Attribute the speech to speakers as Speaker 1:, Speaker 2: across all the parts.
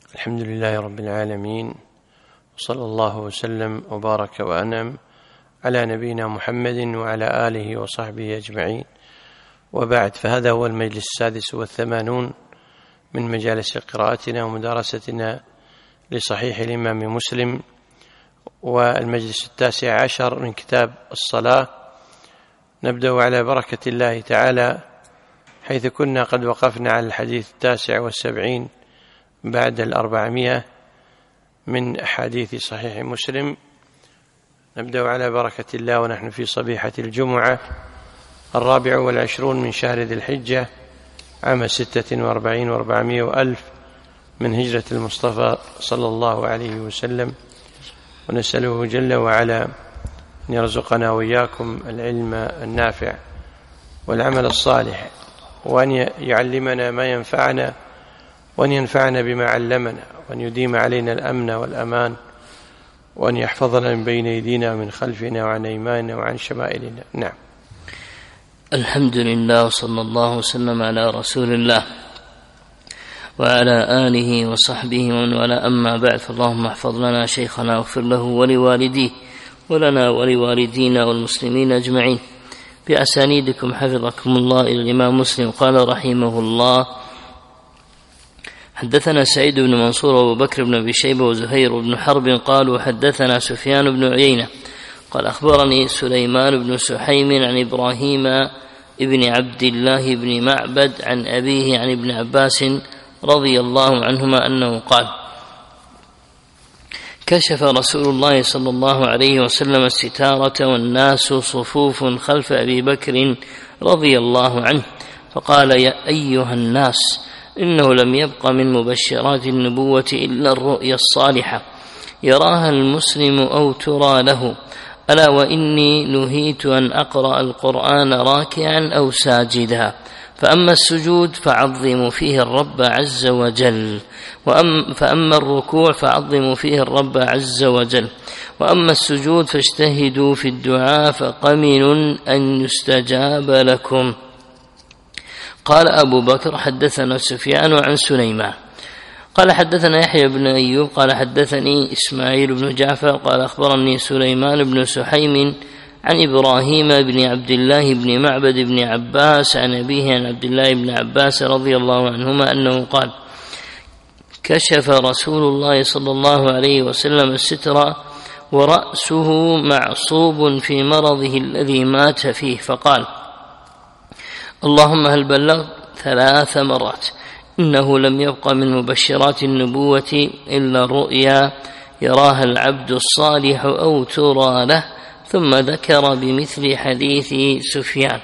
Speaker 1: الحمد لله رب العالمين، وصلى الله وسلم وبارك وأنعم على نبينا محمد وعلى آله وصحبه أجمعين، وبعد. فهذا هو المجلس 86 من مجالس قراءتنا ومدارستنا لصحيح الإمام مسلم، والمجلس 19 من كتاب الصلاة. نبدأ على بركة الله تعالى، حيث كنا قد وقفنا على الحديث 79 بعد 400 من أحاديث صحيح مسلم. نبدأ على بركة الله ونحن في صبيحة الجمعة 24 من شهر ذي الحجة عام 46 و400 وألف من هجرة المصطفى صلى الله عليه وسلم، ونسأله جل وعلا أن يرزقنا وإياكم العلم النافع والعمل الصالح، وأن يعلمنا ما ينفعنا، وأن ينفعنا بما علمنا، وأن يديم علينا الأمن والأمان، وأن يحفظنا من بين أيدينا ومن خلفنا وعن أيماننا وعن شمائلنا. نعم.
Speaker 2: الحمد لله، وصلى الله وسلم على رسول الله وعلى آله وصحبه ومن والاه، أما بعد، فاللهم احفظ لنا شيخنا واغفر له ولوالديه ولنا ولوالدينا والمسلمين أجمعين. بأسانيدكم حفظكم الله إلى الإمام مسلم. قال رحمه الله: حدثنا سعيد بن منصور وأبو بكر بن أبي شيبة وزهير بن حرب قالوا حدثنا سفيان بن عيينة قال أخبرني سليمان بن سحيم عن إبراهيم ابن عبد الله بن معبد عن أبيه عن ابن عباس رضي الله عنهما أنه قال: كشف رسول الله صلى الله عليه وسلم الستارة والناس صفوف خلف أبي بكر رضي الله عنه، فقال: يا أيها الناس، إنه لم يبق من مبشرات النبوة إلا الرؤيا الصالحة يراها المسلم أو ترى له، ألا وإني نهيت أن أقرأ القرآن راكعا أو ساجدا، فأما السجود فعظموا فيه الرب عز وجل، فأما الركوع فعظموا فيه الرب عز وجل، وأما السجود فاجتهدوا في الدعاء فقمن أن يستجاب لكم. قال أبو بكر: حدثنا سفيان عن سليمان قال حدثنا يحيى بن أيوب قال حدثني إسماعيل بن جعفر قال أخبرني سليمان بن سحيم عن إبراهيم بن عبد الله بن معبد بن عباس عن أبيه عن عبد الله بن عباس رضي الله عنهما أنه قال: كشف رسول الله صلى الله عليه وسلم الستر ورأسه معصوب في مرضه الذي مات فيه، فقال: اللهم هل بلغت 3 مرات، إنه لم يبق من مبشرات النبوة إلا الرؤيا يراها العبد الصالح أو ترى له، ثم ذكر بمثل حديث سفيان.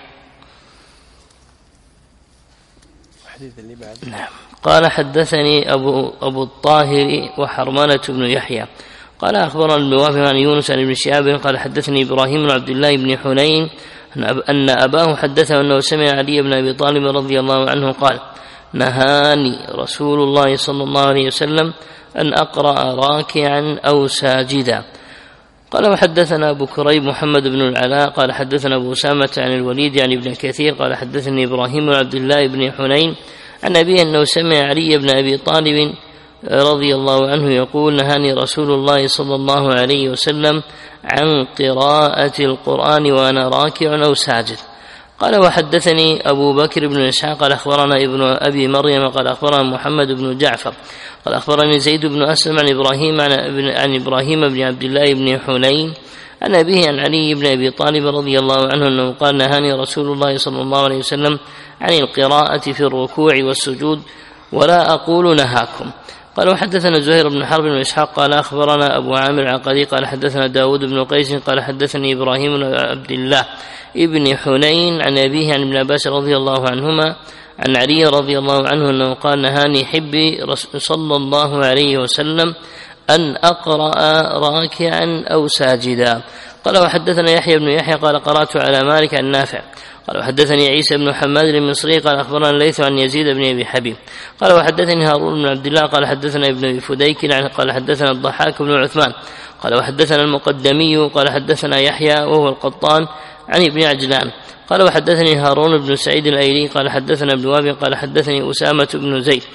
Speaker 2: نعم. قال: حدثني أبو الطاهر وحرملة بن يحيى قال أخبرنا النوافع عن يونس عن ابن شهاب قال حدثني إبراهيم بن عبد الله بن حنين أن أباه حدثه أنه سمع علي بن أبي طالب رضي الله عنه قال: نهاني رسول الله صلى الله عليه وسلم أن أقرأ راكعا أو ساجدا. قال: وحدثنا أبو كريب محمد بن العلاء قال حدثنا أبو أسامة عن الوليد عن ابن كثير قال حدثني إبراهيم بن عبد الله بن حنين عن أبيه أنه سمع علي بن أبي طالب رضي الله عنه يقول: نهاني رسول الله صلى الله عليه وسلم عن قراءة القرآن وأنا راكع أو ساجد. قال: وحدثني أبو بكر بن إسحاق قال أخبرنا ابن أبي مريم قال أخبرنا محمد بن جعفر قال أخبرني زيد بن أسلم عن إبراهيم بن عبد الله بن حنين عن أبيه عن علي بن أبي طالب رضي الله عنه أنه قال: نهاني رسول الله صلى الله عليه وسلم عن القراءة في الركوع والسجود ولا أقول نهاكم. قال: وحدثنا زهير بن حرب بن إسحاق قال أخبرنا أبو عامر العقدي قال حدثنا داود بن قيس قال حدثني إبراهيم بن عبد الله ابن حنين عن أبيه عن ابن عباس رضي الله عنهما عن علي رضي الله عنه أنه قال: نهاني حبي صلى الله عليه وسلم أن أقرأ راكعا أو ساجدا. قال: وحدثنا يحيى بن يحيى قال قرأت على مالك عن نافع قال: وحدثني عيسى بن حماد المصري قال أخبرنا الليث عن يزيد بن أبي حبيب قال: وحدثني هارون بن عبد الله قال حدثنا ابن أبي فديك قال حدثنا الضحاك بن عثمان قال: وحدثنا المقدمي قال حدثنا يحيى وهو القطان عن ابن عجلان قال: وحدثني هارون بن سعيد الأيلي قال حدثنا ابن وهب قال حدثني أسامة بن زيد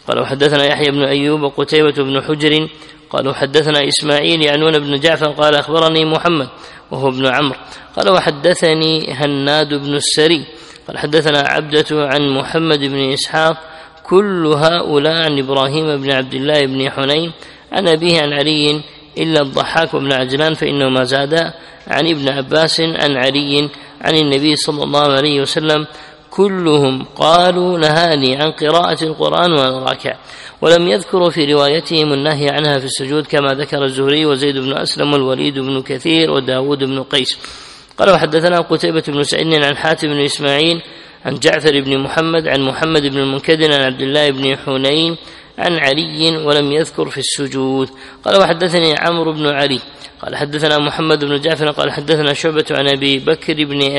Speaker 2: قالوا حدثنا يحيى بن أيوب وقتيبة بن حجر قالوا حدثنا إسماعيل يعنون بن جعفر قال أخبرني محمد وهو ابن عمرو قال وحدثني هناد بن السري قال حدثنا عبدة عن محمد بن إسحاق كل هؤلاء عن إبراهيم بن عبد الله بن حنين عن أبيه عن علي إلا الضحاك بن عجلان فإنه ما زاد عن ابن عباس عن علي عن النبي صلى الله عليه وسلم كلهم قالوا نهاني عن قراءة القرآن وأنا راكع، ولم يذكروا في روايتهم النهي عنها في السجود كما ذكر الزهري وزيد بن أسلم والوليد بن كثير وداود بن قيس. قال وحدثنا قتيبة بن سعيد عن حاتم بن إسماعيل عن جعفر بن محمد عن محمد بن المنكدر عن عبد الله بن حنين عن علي ولم يذكر في السجود. قال وحدثني عمرو بن علي قال حدثنا محمد بن جعفر قال حدثنا شعبة عن أبي بكر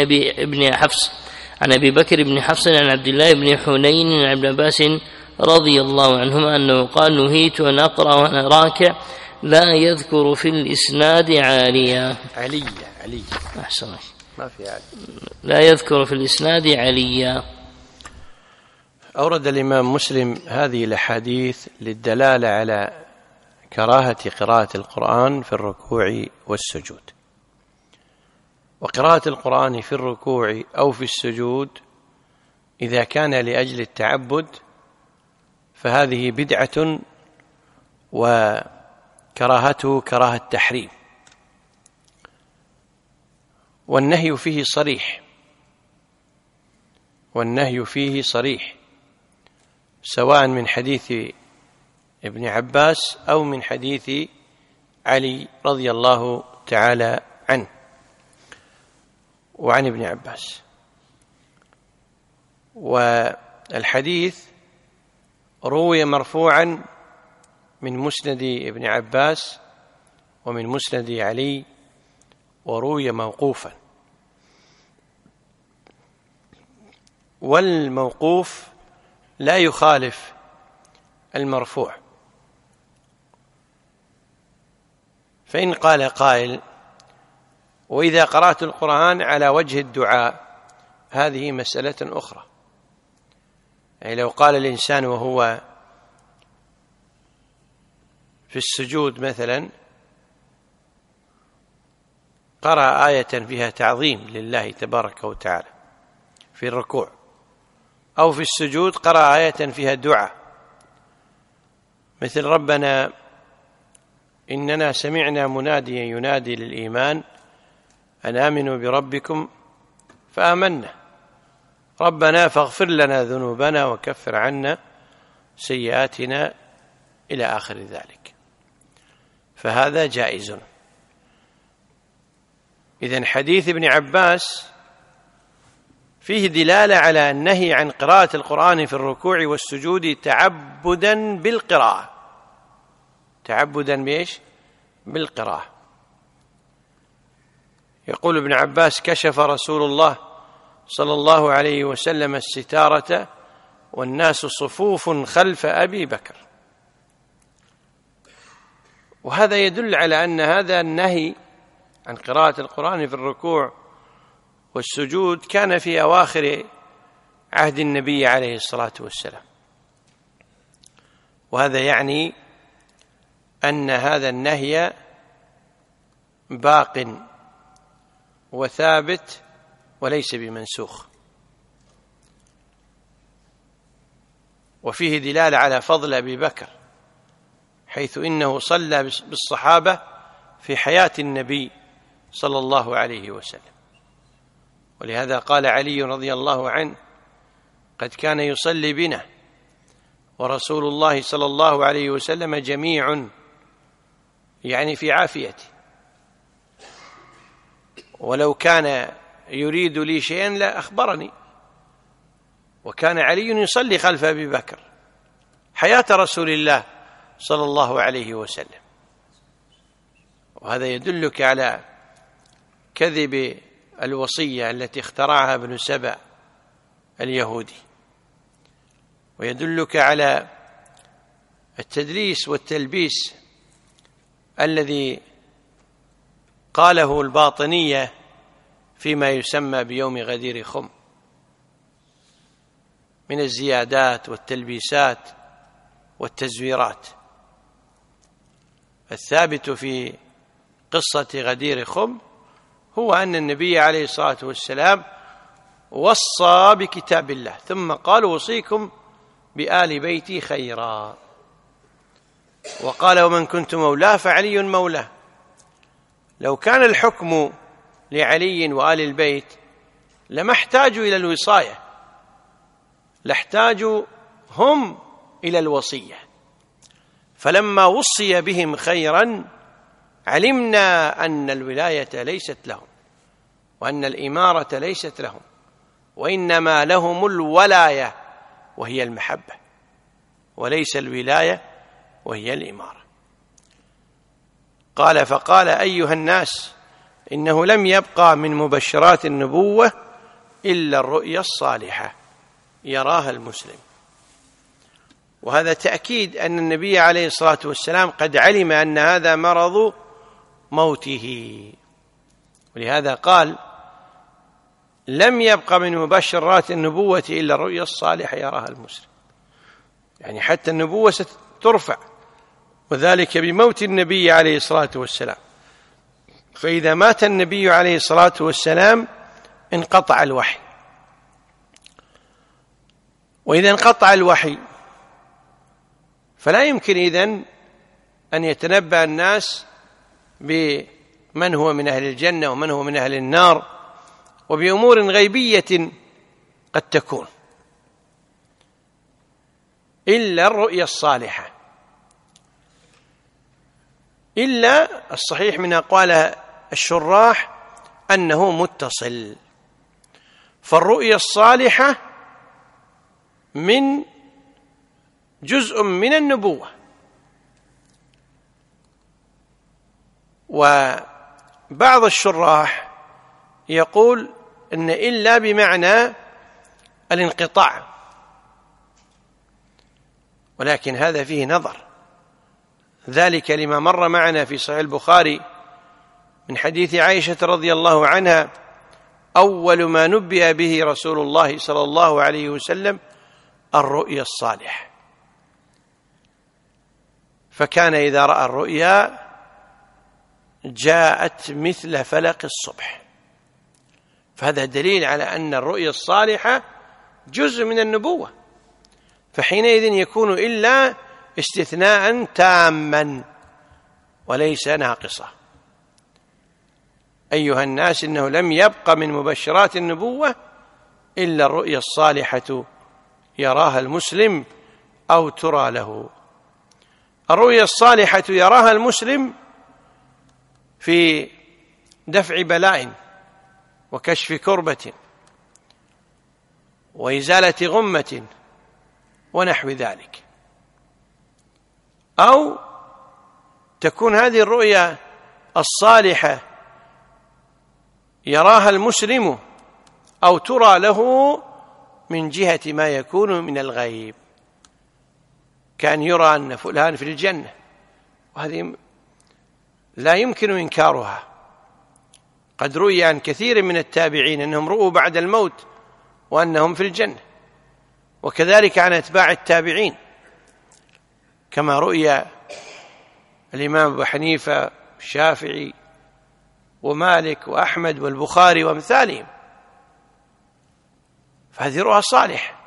Speaker 2: بن حفص عن عبد الله بن حنين عن ابن عباس رضي الله عنهما أنه قال نهيت أن أقرأ وأنا راكع لا يذكر في الإسناد علي. أحسن
Speaker 1: ما في علي.
Speaker 2: لا يذكر في الإسناد عليا.
Speaker 1: أورد الإمام مسلم هذه الأحاديث للدلالة على كراهة قراءة القرآن في الركوع والسجود. وقراءة القرآن في الركوع أو في السجود إذا كان لأجل التعبد فهذه بدعة وكراهته كراهة تحريم، والنهي فيه صريح سواء من حديث ابن عباس أو من حديث علي رضي الله تعالى عنه وعن ابن عباس. والحديث روي مرفوعا من مسند ابن عباس ومن مسند علي، وروي موقوفا، والموقوف لا يخالف المرفوع. فإن قال قائل وإذا قرأت القرآن على وجه الدعاء هذه مسألة أخرى، يعني لو قال الإنسان وهو في السجود مثلا قرأ آية فيها تعظيم لله تبارك وتعالى في الركوع، أو في السجود قرأ آية فيها دعاء مثل ربنا إننا سمعنا مناديا ينادي للإيمان أن آمنوا بربكم فآمنا ربنا فاغفر لنا ذنوبنا وكفر عنا سيئاتنا إلى آخر ذلك، فهذا جائز. إذن حديث ابن عباس فيه دلالة على النهي عن قراءة القرآن في الركوع والسجود تعبدا بالقراءة. تعبدا بإيش؟ بالقراءة. يقول ابن عباس كشف رسول الله صلى الله عليه وسلم الستارة والناس صفوف خلف أبي بكر، وهذا يدل على أن هذا النهي عن قراءة القرآن في الركوع والسجود كان في أواخر عهد النبي عليه الصلاة والسلام، وهذا يعني أن هذا النهي باق وثابت وليس بمنسوخ. وفيه دلالة على فضل أبي بكر حيث إنه صلى بالصحابة في حياة النبي صلى الله عليه وسلم، ولهذا قال علي رضي الله عنه قد كان يصلي بنا ورسول الله صلى الله عليه وسلم جميع، يعني في عافيته، ولو كان يريد لي شيئا لا أخبرني. وكان علي يصلي خلف أبي بكر حياة رسول الله صلى الله عليه وسلم، وهذا يدلك على كذب الوصية التي اخترعها ابن سبأ اليهودي، ويدلك على التدليس والتلبيس الذي قاله الباطنية فيما يسمى بيوم غدير خم من الزيادات والتلبيسات والتزويرات. الثابت في قصة غدير خم هو أن النبي عليه الصلاة والسلام وصى بكتاب الله ثم قال: أوصيكم بآل بيتي خيرا، وقال: ومن كنت مولاه فعلي مولاه. لو كان الحكم لعلي وآل البيت لما احتاجوا إلى الوصاية، لاحتاجوا هم إلى الوصية. فلما وصي بهم خيرا علمنا أن الولاية ليست لهم وأن الإمارة ليست لهم، وإنما لهم الولاية وهي المحبة، وليس الولاية وهي الإمارة. قال: فقال: أيها الناس، إنه لم يبقى من مبشرات النبوة إلا الرؤيا الصالحة يراها المسلم. وهذا تأكيد أن النبي عليه الصلاة والسلام قد علم أن هذا مرض موته، ولهذا قال: لم يبقى من مبشرات النبوة إلا الرؤيا الصالحة يراها المسلم. يعني حتى النبوة سترفع، وذلك بموت النبي عليه الصلاة والسلام. فإذا مات النبي عليه الصلاة والسلام انقطع الوحي، وإذا انقطع الوحي فلا يمكن إذن أن يتنبأ الناس بمن هو من أهل الجنة ومن هو من أهل النار، وبأمور غيبية قد تكون، إلا الرؤيا الصالحة. إلا الصحيح من أقوال الشراح أنه متصل، فالرؤيا الصالحة من جزء من النبوة. وبعض الشراح يقول إن إلا بمعنى الانقطاع، ولكن هذا فيه نظر، ذلك لما مر معنا في صحيح البخاري من حديث عائشة رضي الله عنها: أول ما نبئ به رسول الله صلى الله عليه وسلم الرؤيا الصالح، فكان إذا رأى الرؤيا جاءت مثل فلق الصبح. فهذا دليل على أن الرؤيا الصالحة جزء من النبوة، فحينئذ يكون إلا استثناء تاما وليس ناقصة. أيها الناس، إنه لم يبق من مبشرات النبوة إلا الرؤيا الصالحة يراها المسلم أو ترى له. الرؤيا الصالحة يراها المسلم في دفع بلاء وكشف كربة وإزالة غمة ونحو ذلك، أو تكون هذه الرؤيا الصالحة يراها المسلم أو ترى له من جهة ما يكون من الغيب، كان يرى أن فلان في الجنة، وهذه لا يمكن إنكارها. قد روي عن كثير من التابعين أنهم رؤوا بعد الموت وأنهم في الجنة، وكذلك عن أتباع التابعين، كما رؤي الإمام أبو حنيفة الشافعي ومالك وأحمد والبخاري وأمثالهم. فهذه رؤى صالح.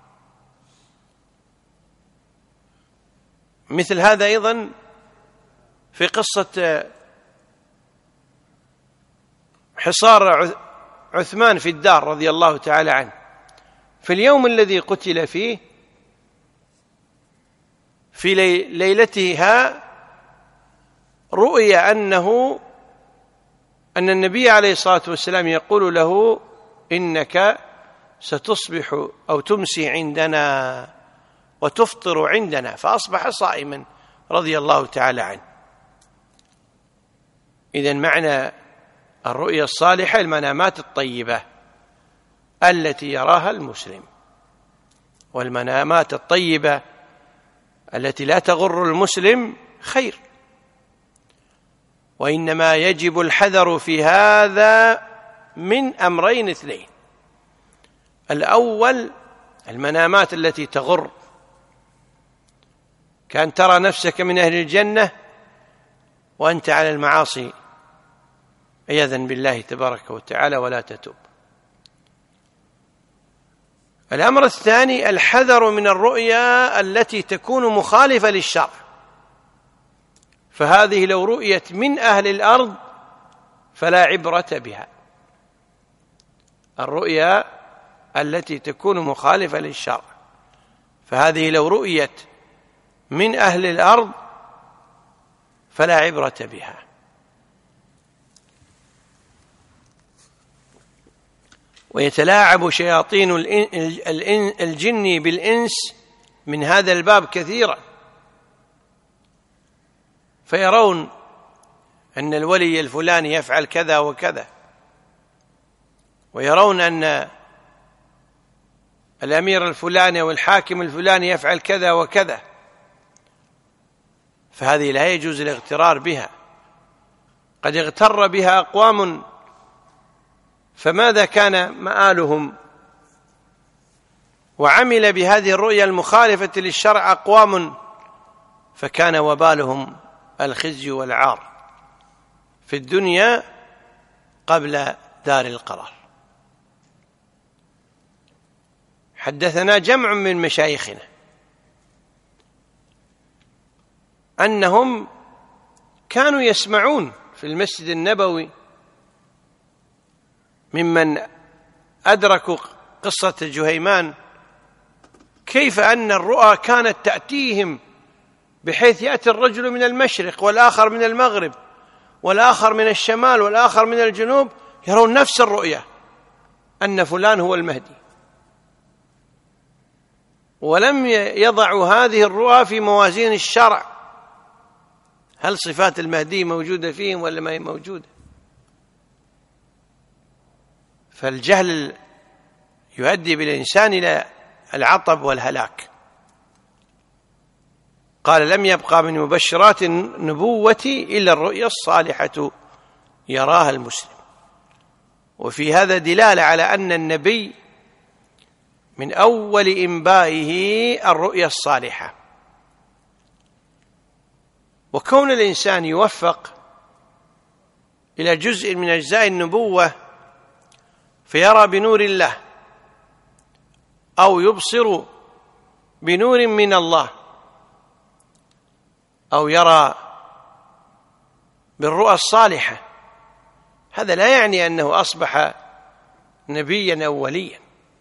Speaker 1: مثل هذا أيضا في قصة حصار عثمان في الدار رضي الله تعالى عنه، في اليوم الذي قتل فيه، في ليلتها رؤي أن النبي عليه الصلاة والسلام يقول له: إنك ستصبح أو تمسي عندنا وتفطر عندنا، فأصبح صائما رضي الله تعالى عنه. إذن معنى الرؤيا الصالحة المنامات الطيبة التي يراها المسلم، والمنامات الطيبة التي لا تغر المسلم خير. وإنما يجب الحذر في هذا من أمرين اثنين: الأول المنامات التي تغر، كأن ترى نفسك من أهل الجنة وأنت على المعاصي عياذا بالله تبارك وتعالى ولا تتوب. الأمر الثاني الحذر من الرؤيا التي تكون مخالفة للشرع، فهذه لو رؤيت من أهل الأرض فلا عبرة بها. الرؤيا التي تكون مخالفة للشرع فهذه لو رؤيت من أهل الأرض فلا عبرة بها. ويتلاعب شياطين الجن بالإنس من هذا الباب كثيرا، فيرون أن الولي الفلاني يفعل كذا وكذا، ويرون أن الأمير الفلاني والحاكم الفلاني يفعل كذا وكذا، فهذه لا يجوز الاغترار بها. قد اغتر بها أقوام فماذا كان مآلهم؟ وعمل بهذه الرؤيا المخالفة للشرع أقوام فكان وبالهم الخزي والعار في الدنيا قبل دار القرار. حدثنا جمع من مشايخنا أنهم كانوا يسمعون في المسجد النبوي ممن أدركوا قصة جهيمان كيف أن الرؤى كانت تأتيهم، بحيث يأتي الرجل من المشرق والآخر من المغرب والآخر من الشمال والآخر من الجنوب، يرون نفس الرؤية أن فلان هو المهدي، ولم يضعوا هذه الرؤى في موازين الشرع. هل صفات المهدي موجودة فيهم ولا ما هي موجودة؟ فالجهل يؤدي بالإنسان إلى العطب والهلاك. قال لم يبقى من مبشرات النبوة إلا الرؤيا الصالحة يراها المسلم. وفي هذا دلالة على أن النبي من أول إنبائه الرؤيا الصالحة. وكون الإنسان يوفق إلى جزء من أجزاء النبوة فيرى بنور الله أو يبصر بنور من الله أو يرى بالرؤى الصالحة، هذا لا يعني أنه أصبح نبيا أو وليا.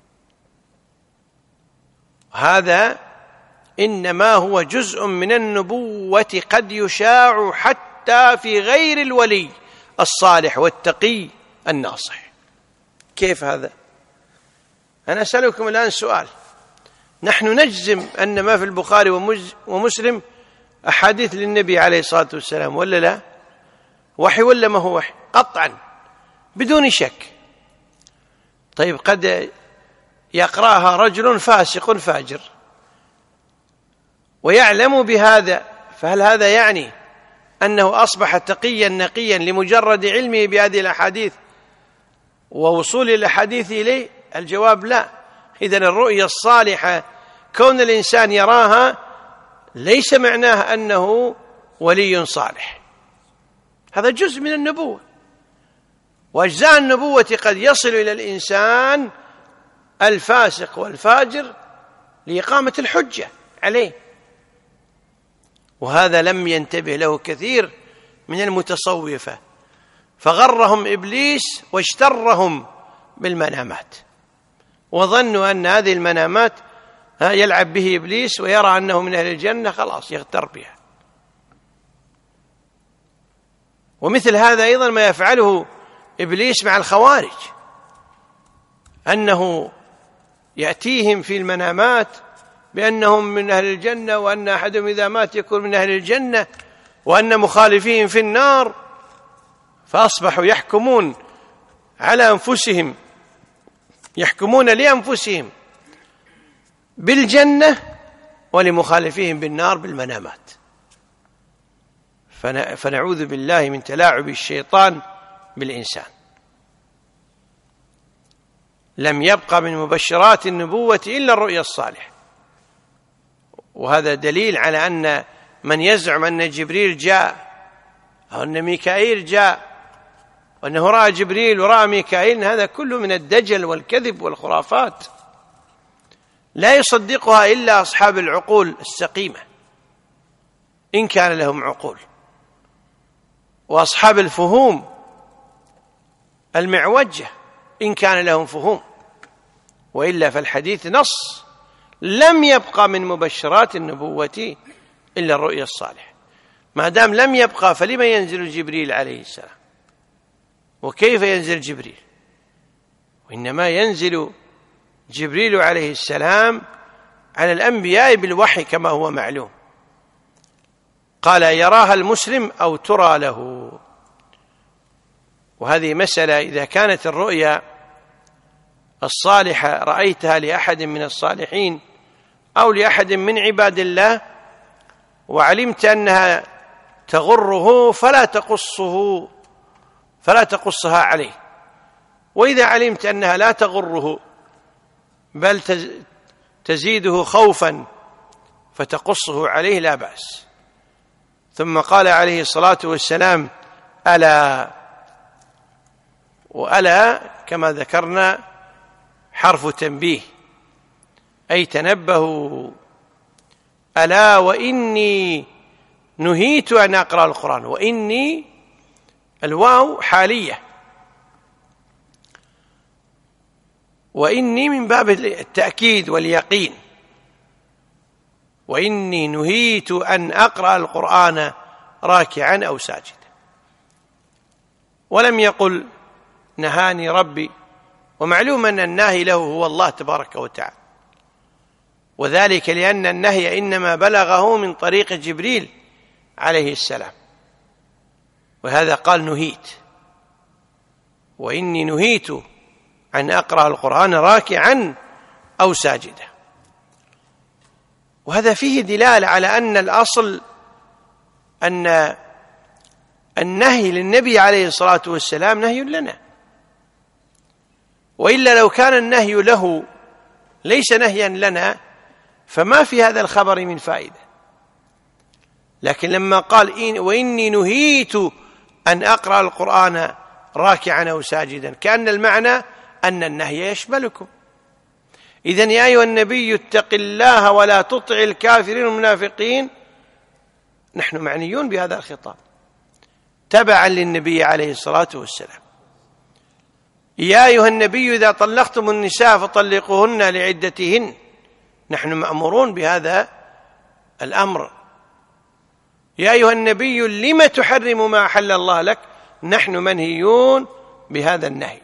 Speaker 1: هذا إنما هو جزء من النبوة قد يشاع حتى في غير الولي الصالح والتقي الناصح. كيف هذا؟ أنا أسألكم الآن سؤال. نحن نجزم أن ما في البخاري ومسلم أحاديث للنبي عليه الصلاة والسلام ولا لا؟ وحي ولا ما هو وحي؟ قطعا بدون شك. طيب قد يقرأها رجل فاسق فاجر ويعلم بهذا، فهل هذا يعني أنه أصبح تقيا نقيا لمجرد علمه بهذه الأحاديث ووصول الأحاديث إليه؟ الجواب لا. إذن الرؤيا الصالحة كون الإنسان يراها ليس معناه أنه ولي صالح، هذا جزء من النبوة. وأجزاء النبوة قد يصل إلى الإنسان الفاسق والفاجر لإقامة الحجة عليه، وهذا لم ينتبه له كثير من المتصوفة، فغرهم إبليس واجترهم بالمنامات، وظنوا أن هذه المنامات يلعب به إبليس ويرى أنه من أهل الجنة، خلاص يغتر بها. ومثل هذا أيضا ما يفعله إبليس مع الخوارج، أنه يأتيهم في المنامات بأنهم من أهل الجنة، وأن أحدهم إذا مات يكون من أهل الجنة، وأن مخالفين في النار، فأصبحوا يحكمون على أنفسهم، يحكمون لأنفسهم بالجنة ولمخالفين بالنار بالمنامات. فنعوذ بالله من تلاعب الشيطان بالإنسان. لم يبقى من مبشرات النبوة إلا الرؤيا الصالحة. وهذا دليل على أن من يزعم أن جبريل جاء أو أن ميكائيل جاء وأنه رأى جبريل ورأى ميكائيل، هذا كله من الدجل والكذب والخرافات لا يصدقها إلا أصحاب العقول السقيمة إن كان لهم عقول، وأصحاب الفهوم المعوجة إن كان لهم فهوم، وإلا فالحديث نص. لم يبقى من مبشرات النبوة إلا الرؤيا الصالحة، ما دام لم يبقى فلما ينزل جبريل عليه السلام؟ وكيف ينزل جبريل؟ وإنما ينزل جبريل عليه السلام على الأنبياء بالوحي كما هو معلوم. قال يراها المسلم أو ترى له. وهذه مسألة، إذا كانت الرؤيا الصالحة رأيتها لأحد من الصالحين أو لأحد من عباد الله وعلمت أنها تغره فلا تقصها عليه، وإذا علمت أنها لا تغره بل تزيده خوفا فتقصه عليه لا بأس. ثم قال عليه الصلاة والسلام ألا، وألا كما ذكرنا حرف تنبيه، أي تنبهوا. ألا وإني نهيت أن أقرأ القرآن، وإني الواو حالية، وإني من باب التأكيد واليقين، وإني نهيت أن أقرأ القرآن راكعا أو ساجدا، ولم يقل نهاني ربي، ومعلوم أن الناهي له هو الله تبارك وتعالى، وذلك لأن النهي إنما بلغه من طريق جبريل عليه السلام، وهذا قال نهيت، وإني نهيت أن أقرأ القرآن راكعا أو ساجدا. وهذا فيه دلالة على أن الأصل أن النهي للنبي عليه الصلاة والسلام نهي لنا، وإلا لو كان النهي له ليس نهيا لنا فما في هذا الخبر من فائدة. لكن لما قال وإني نهيت أن أقرأ القرآن راكعا أو ساجدا، كأن المعنى أن النهي يشملكم. إذن يا أيها النبي اتق الله ولا تطع الكافرين والمنافقين، نحن معنيون بهذا الخطاب تبعا للنبي عليه الصلاة والسلام. يا أيها النبي إذا طلقتم النساء فطلقوهن لعدتهن، نحن مأمورون بهذا الأمر. يا أيها النبي لم تحرم ما أحل الله لك، نحن منهيون بهذا النهي.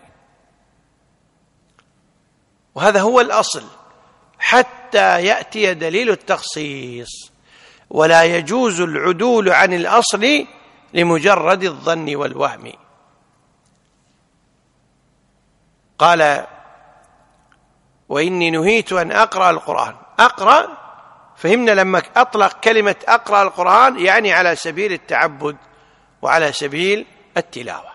Speaker 1: وهذا هو الأصل حتى يأتي دليل التخصيص، ولا يجوز العدول عن الأصل لمجرد الظن والوهم. قال وإني نهيت أن أقرأ القرآن. أقرأ فهمنا لما أطلق كلمة أقرأ القرآن يعني على سبيل التعبد وعلى سبيل التلاوة،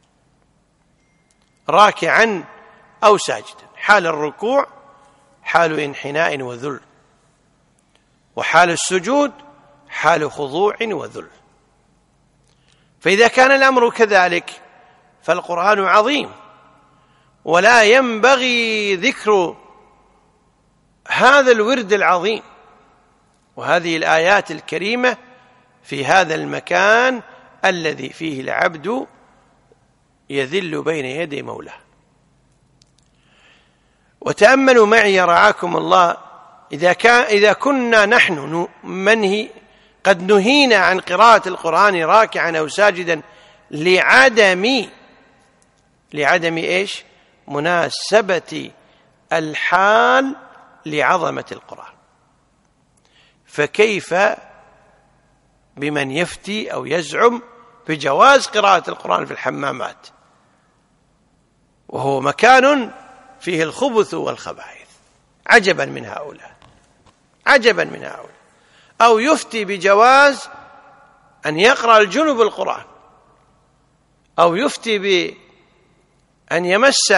Speaker 1: راكعا أو ساجدا، حال الركوع حال انحناء وذل، وحال السجود حال خضوع وذل. فإذا كان الأمر كذلك فالقرآن عظيم، ولا ينبغي ذكر هذا الورد العظيم وهذه الآيات الكريمة في هذا المكان الذي فيه العبد يذل بين يدي مولاه. وتأملوا معي رعاكم الله، إذا كنا نحن قد نهينا عن قراءة القرآن راكعا أو ساجدا لعدم إيش؟ مناسبة الحال لعظمة القرآن، فكيف بمن يفتي أو يزعم بجواز قراءة القرآن في الحمامات وهو مكان فيه الخبث والخبائث؟ عجبا من هؤلاء، عجبا من هؤلاء. أو يفتي بجواز أن يقرأ الجنب القرآن، أو يفتي بأن يمس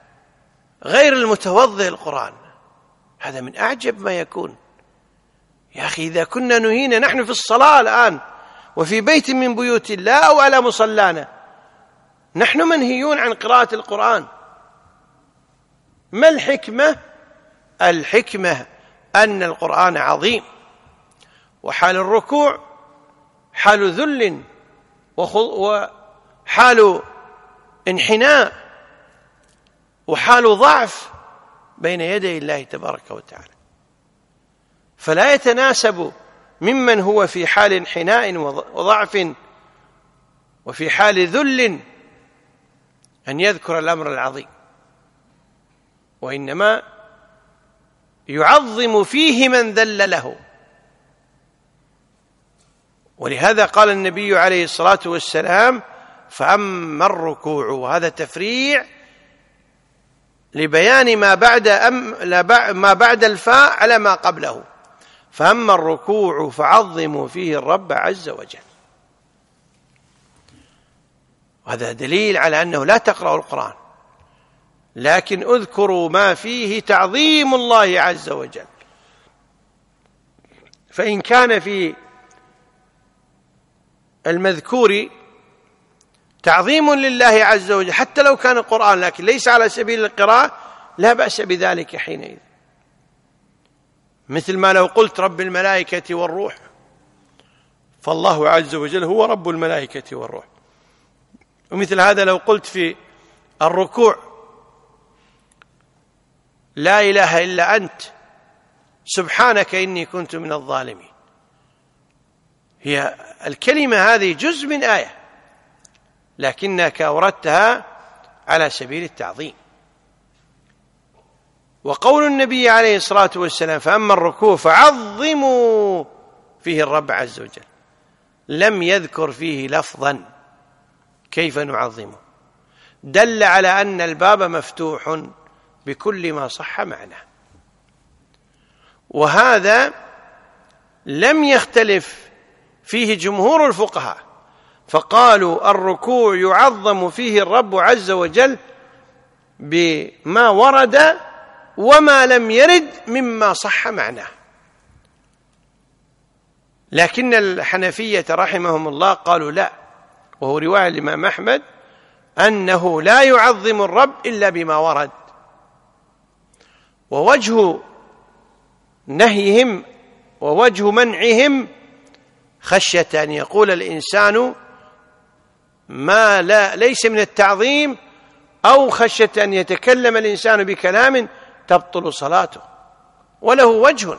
Speaker 1: غير المتوضئ القرآن. هذا من أعجب ما يكون. يا أخي إذا كنا نهينا نحن في الصلاة الآن وفي بيت من بيوت الله أو على مصلانا نحن منهيون عن قراءة القرآن، ما الحكمة؟ الحكمة أن القرآن عظيم، وحال الركوع حال ذل وحال انحناء وحال ضعف بين يدي الله تبارك وتعالى، فلا يتناسب ممن هو في حال انحناء وضعف وفي حال ذل أن يذكر الأمر العظيم، وإنما يعظم فيه من ذل له. ولهذا قال النبي عليه الصلاة والسلام: فأما الركوع، وهذا تفريع لبيان ما بعد الفاء على ما قبله، فأما الركوع فعظموا فيه الرب عز وجل. وهذا دليل على أنه لا تقرأوا القرآن، لكن اذكروا ما فيه تعظيم الله عز وجل. فإن كان في المذكور تعظيم لله عز وجل حتى لو كان القرآن لكن ليس على سبيل القراءة، لا بأس بذلك حينئذ، مثل ما لو قلت رب الملائكة والروح، فالله عز وجل هو رب الملائكة والروح. ومثل هذا لو قلت في الركوع لا إله إلا أنت سبحانك إني كنت من الظالمين، هي الكلمة هذه جزء من آية لكنك أوردتها على سبيل التعظيم. وقول النبي عليه الصلاة والسلام: فأما الركوع فعظموا فيه الرب عز وجل، لم يذكر فيه لفظا كيف نعظمه، دل على أن الباب مفتوح بكل ما صح معناه. وهذا لم يختلف فيه جمهور الفقهاء، فقالوا الركوع يعظم فيه الرب عز وجل بما ورد وما لم يرد مما صح معناه. لكن الحنفية رحمهم الله قالوا لا، وهو رواية الإمام أحمد، أنه لا يعظم الرب إلا بما ورد. ووجه نهيهم ووجه منعهم خشية أن يقول الإنسان ما ليس من التعظيم، أو خشية أن يتكلم الإنسان بكلام تبطل صلاته، وله وجه.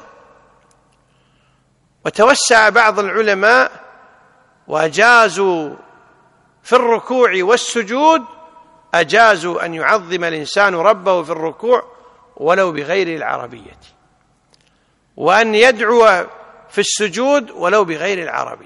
Speaker 1: وتوسع بعض العلماء وأجازوا في الركوع والسجود، أجازوا أن يعظم الإنسان ربه في الركوع ولو بغير العربية، وأن يدعو في السجود ولو بغير العربية،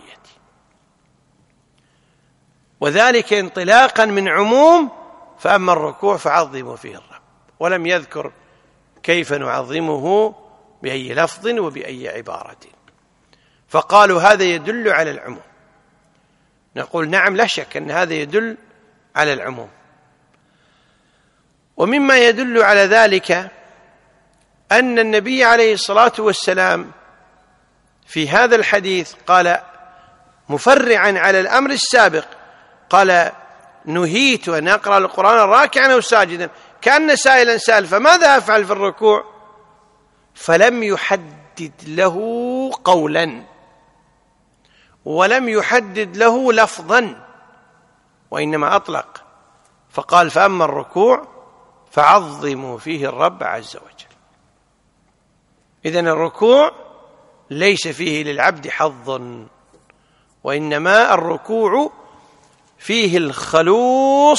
Speaker 1: وذلك انطلاقا من عموم فأما الركوع فعظموا فيه الرب، ولم يذكر كيف نعظمه بأي لفظ وبأي عبارة. فقالوا هذا يدل على العموم. نقول نعم، لا شك أن هذا يدل على العموم. ومما يدل على ذلك أن النبي عليه الصلاة والسلام في هذا الحديث قال مفرعا على الأمر السابق، قال نهيت أن أقرأ القرآن راكعا أو ساجدا، كأن سائلا سأل فماذا أفعل في الركوع؟ فلم يحدد له قولا ولم يحدد له لفظا، وإنما أطلق فقال فأما الركوع فعظموا فيه الرب عز وجل. إذن الركوع ليس فيه للعبد حظ، وإنما الركوع فيه الخلوص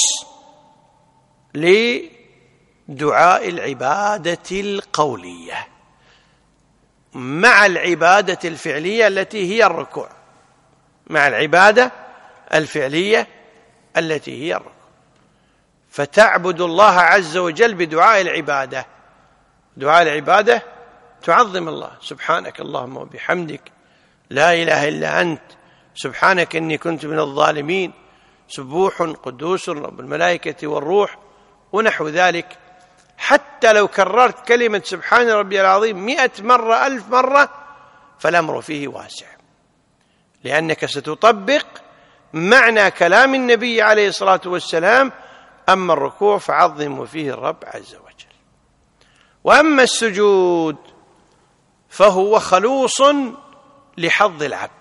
Speaker 1: لدعاء العبادة القولية مع العبادة الفعلية التي هي الركوع، مع العبادة الفعلية التي هي الركوع. فتعبد الله عز وجل بدعاء العبادة. دعاء العبادة تعظم الله، سبحانك اللهم وبحمدك، لا إله إلا أنت، سبحانك إني كنت من الظالمين، سبوح قدوس رب الملائكة والروح، ونحو ذلك. حتى لو كررت كلمة سبحان ربي العظيم 100 مرة 1000 مرة فالأمر فيه واسع، لأنك ستطبق معنى كلام النبي عليه الصلاة والسلام: أما الركوع فعظموا فيه الرب عز وجل. وأما السجود فهو خلوص لحظ العبد،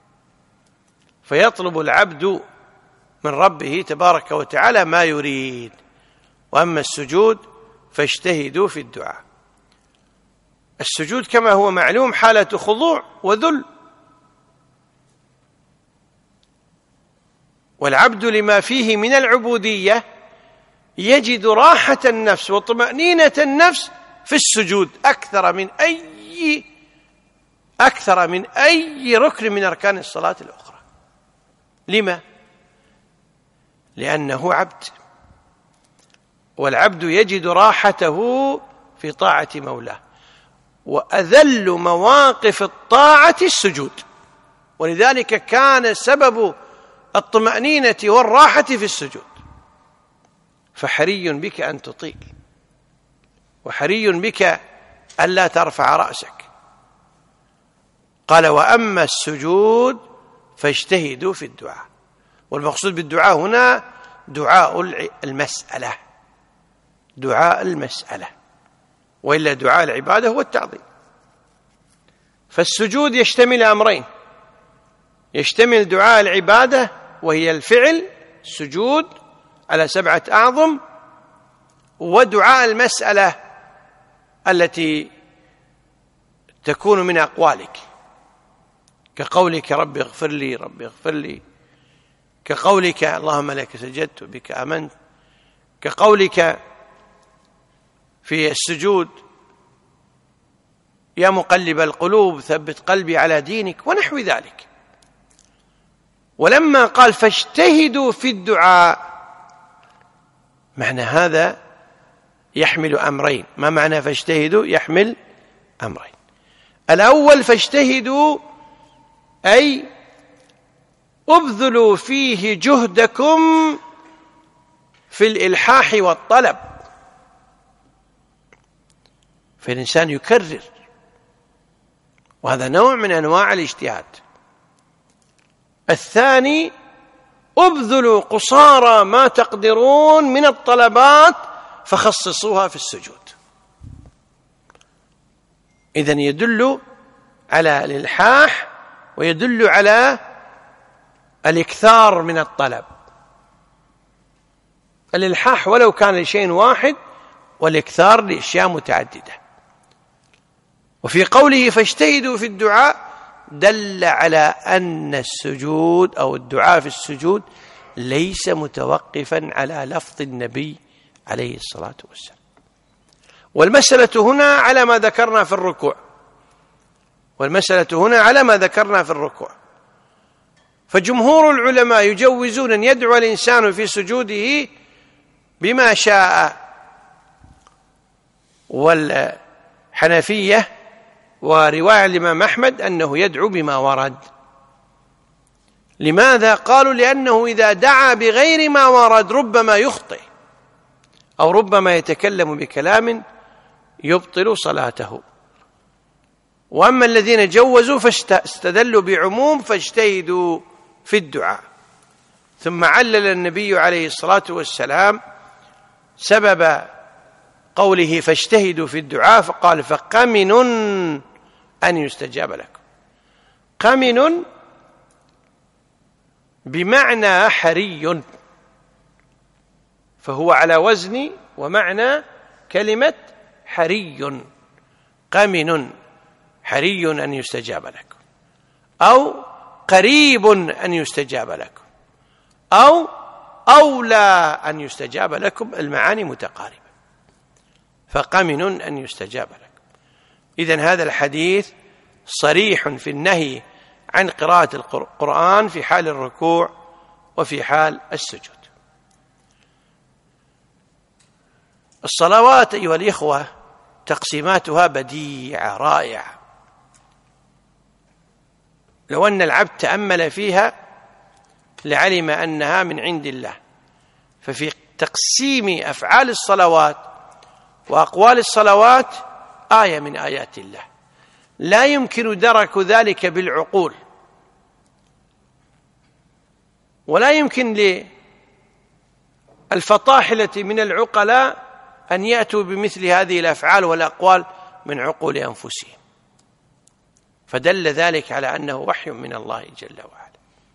Speaker 1: فيطلب العبد من ربه تبارك وتعالى ما يريد. وأما السجود فاجتهدوا في الدعاء. السجود كما هو معلوم حالة خضوع وذل، والعبد لما فيه من العبودية يجد راحة النفس وطمأنينة النفس في السجود أكثر من أي ركن من أركان الصلاة الأخرى. لما؟ لأنه عبد، والعبد يجد راحته في طاعة مولاه، وأذل مواقف الطاعة السجود، ولذلك كان سبب الطمأنينة والراحة في السجود. فحري بك أن تطيل، وحري بك ألا ترفع رأسك. قال: وأما السجود فاجتهدوا في الدعاء. والمقصود بالدعاء هنا دعاء المسألة، دعاء المسألة، وإلا دعاء العبادة هو التعظيم. فالسجود يشتمل أمرين: يشتمل دعاء العبادة وهي الفعل السجود على 7 أعظم، ودعاء المسألة التي تكون من أقوالك، كقولك رب اغفر لي رب اغفر لي، كقولك اللهم لك سجدت بك آمنت، كقولك في السجود يا مقلب القلوب ثبت قلبي على دينك، ونحو ذلك. ولما قال فاجتهدوا في الدعاء، معنى هذا يحمل أمرين. ما معنى فاجتهدوا؟ يحمل أمرين. الأول فاجتهدوا أي ابذلوا فيه جهدكم في الإلحاح والطلب، فالإنسان يكرر، وهذا نوع من أنواع الاجتهاد. الثاني ابذلوا قصارى ما تقدرون من الطلبات فخصصوها في السجود. إذن يدل على الإلحاح ويدل على الإكثار من الطلب. الإلحاح ولو كان لشيء واحد، والإكثار لأشياء متعددة. وفي قوله فاجتهدوا في الدعاء دل على أن السجود أو الدعاء في السجود ليس متوقفا على لفظ النبي عليه الصلاة والسلام. والمسألة هنا على ما ذكرنا في الركوع، فجمهور العلماء يجوزون أن يدعو الإنسان في سجوده بما شاء، والحنفية ورواية الإمام أحمد أنه يدعو بما ورد. لماذا؟ قالوا لأنه إذا دعا بغير ما ورد ربما يخطئ، أو ربما يتكلم بكلام يبطل صلاته. وأما الذين جوزوا فاستدلوا بعموم فاجتهدوا في الدعاء. ثم علل النبي عليه الصلاة والسلام سبب قوله فاجتهدوا في الدعاء، فقال فقمن أن يستجاب لكم. قمن بمعنى حري، فهو على وزن ومعنى كلمة حري. قمن حري أن يستجاب لكم، أو قريب أن يستجاب لكم، أو أولى أن يستجاب لكم، المعاني متقاربة. فقمن أن يستجاب لكم. إذن هذا الحديث صريح في النهي عن قراءة القرآن في حال الركوع وفي حال السجود. الصلوات أيها الإخوة تقسيماتها بديعة رائعة، لو أن العبد تأمل فيها لعلم أنها من عند الله. ففي تقسيم أفعال الصلوات وأقوال الصلوات آية من آيات الله، لا يمكن درك ذلك بالعقول، ولا يمكن للفطاحلة من العقلاء أن يأتوا بمثل هذه الأفعال والأقوال من عقول أنفسهم، فدل ذلك على أنه وحي من الله جل وعلا.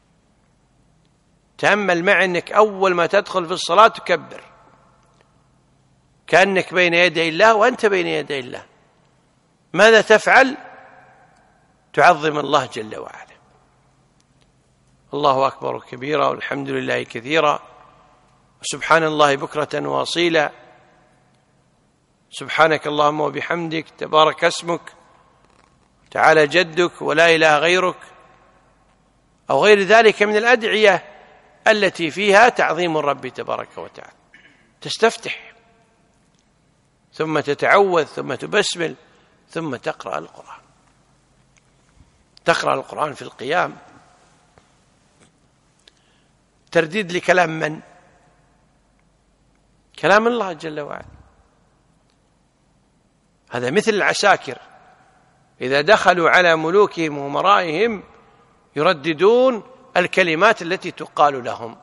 Speaker 1: تأمل معي أنك أول ما تدخل في الصلاة تكبر كأنك بين يدي الله وأنت بين يدي الله. ماذا تفعل؟ تعظم الله جل وعلا. الله أكبر كبيرا والحمد لله كثيرا وسبحان الله بكرة وأصيلا، سبحانك اللهم وبحمدك، تبارك اسمك، تعالى جدك، ولا إله غيرك، أو غير ذلك من الأدعية التي فيها تعظيم الرب تبارك وتعالى. تستفتح ثم تتعوذ ثم تبسمل ثم تقرأ القرآن. تقرأ القرآن في القيام ترديد لكلام من؟ كلام الله جل وعلا. هذا مثل العساكر إذا دخلوا على ملوكهم وأمرائهم يرددون الكلمات التي تقال لهم،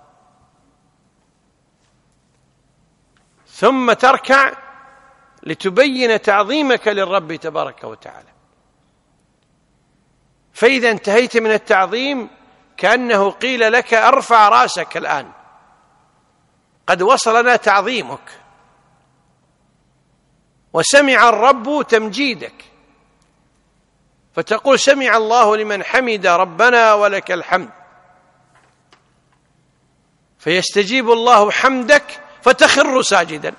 Speaker 1: ثم تركع لتبين تعظيمك للرب تبارك وتعالى. فإذا انتهيت من التعظيم كأنه قيل لك ارفع رأسك الآن، قد وصلنا تعظيمك، وسمع الرب تمجيدك، فتقول سمع الله لمن حمد ربنا ولك الحمد، فيستجيب الله حمدك فتخر ساجدا.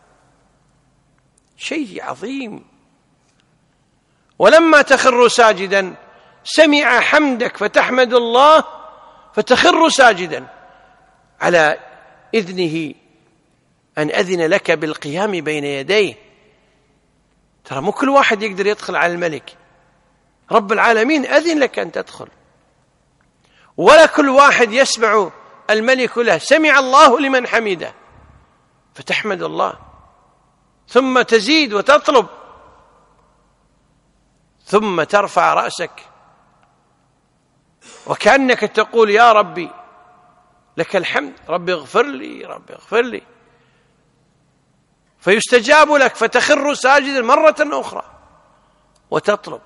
Speaker 1: شيء عظيم. ولما تخر ساجدا سمع حمدك فتحمد الله فتخر ساجدا على إذنه أن أذن لك بالقيام بين يديه. ترى مو كل واحد يقدر يدخل على الملك، رب العالمين أذن لك أن تدخل، ولا كل واحد يسمع الملك له سمع الله لمن حمده فتحمد الله، ثم تزيد وتطلب، ثم ترفع رأسك وكأنك تقول يا ربي لك الحمد، ربي اغفر لي، ربي اغفر لي، فيستجاب لك فتخر ساجدا مرة أخرى وتطلب.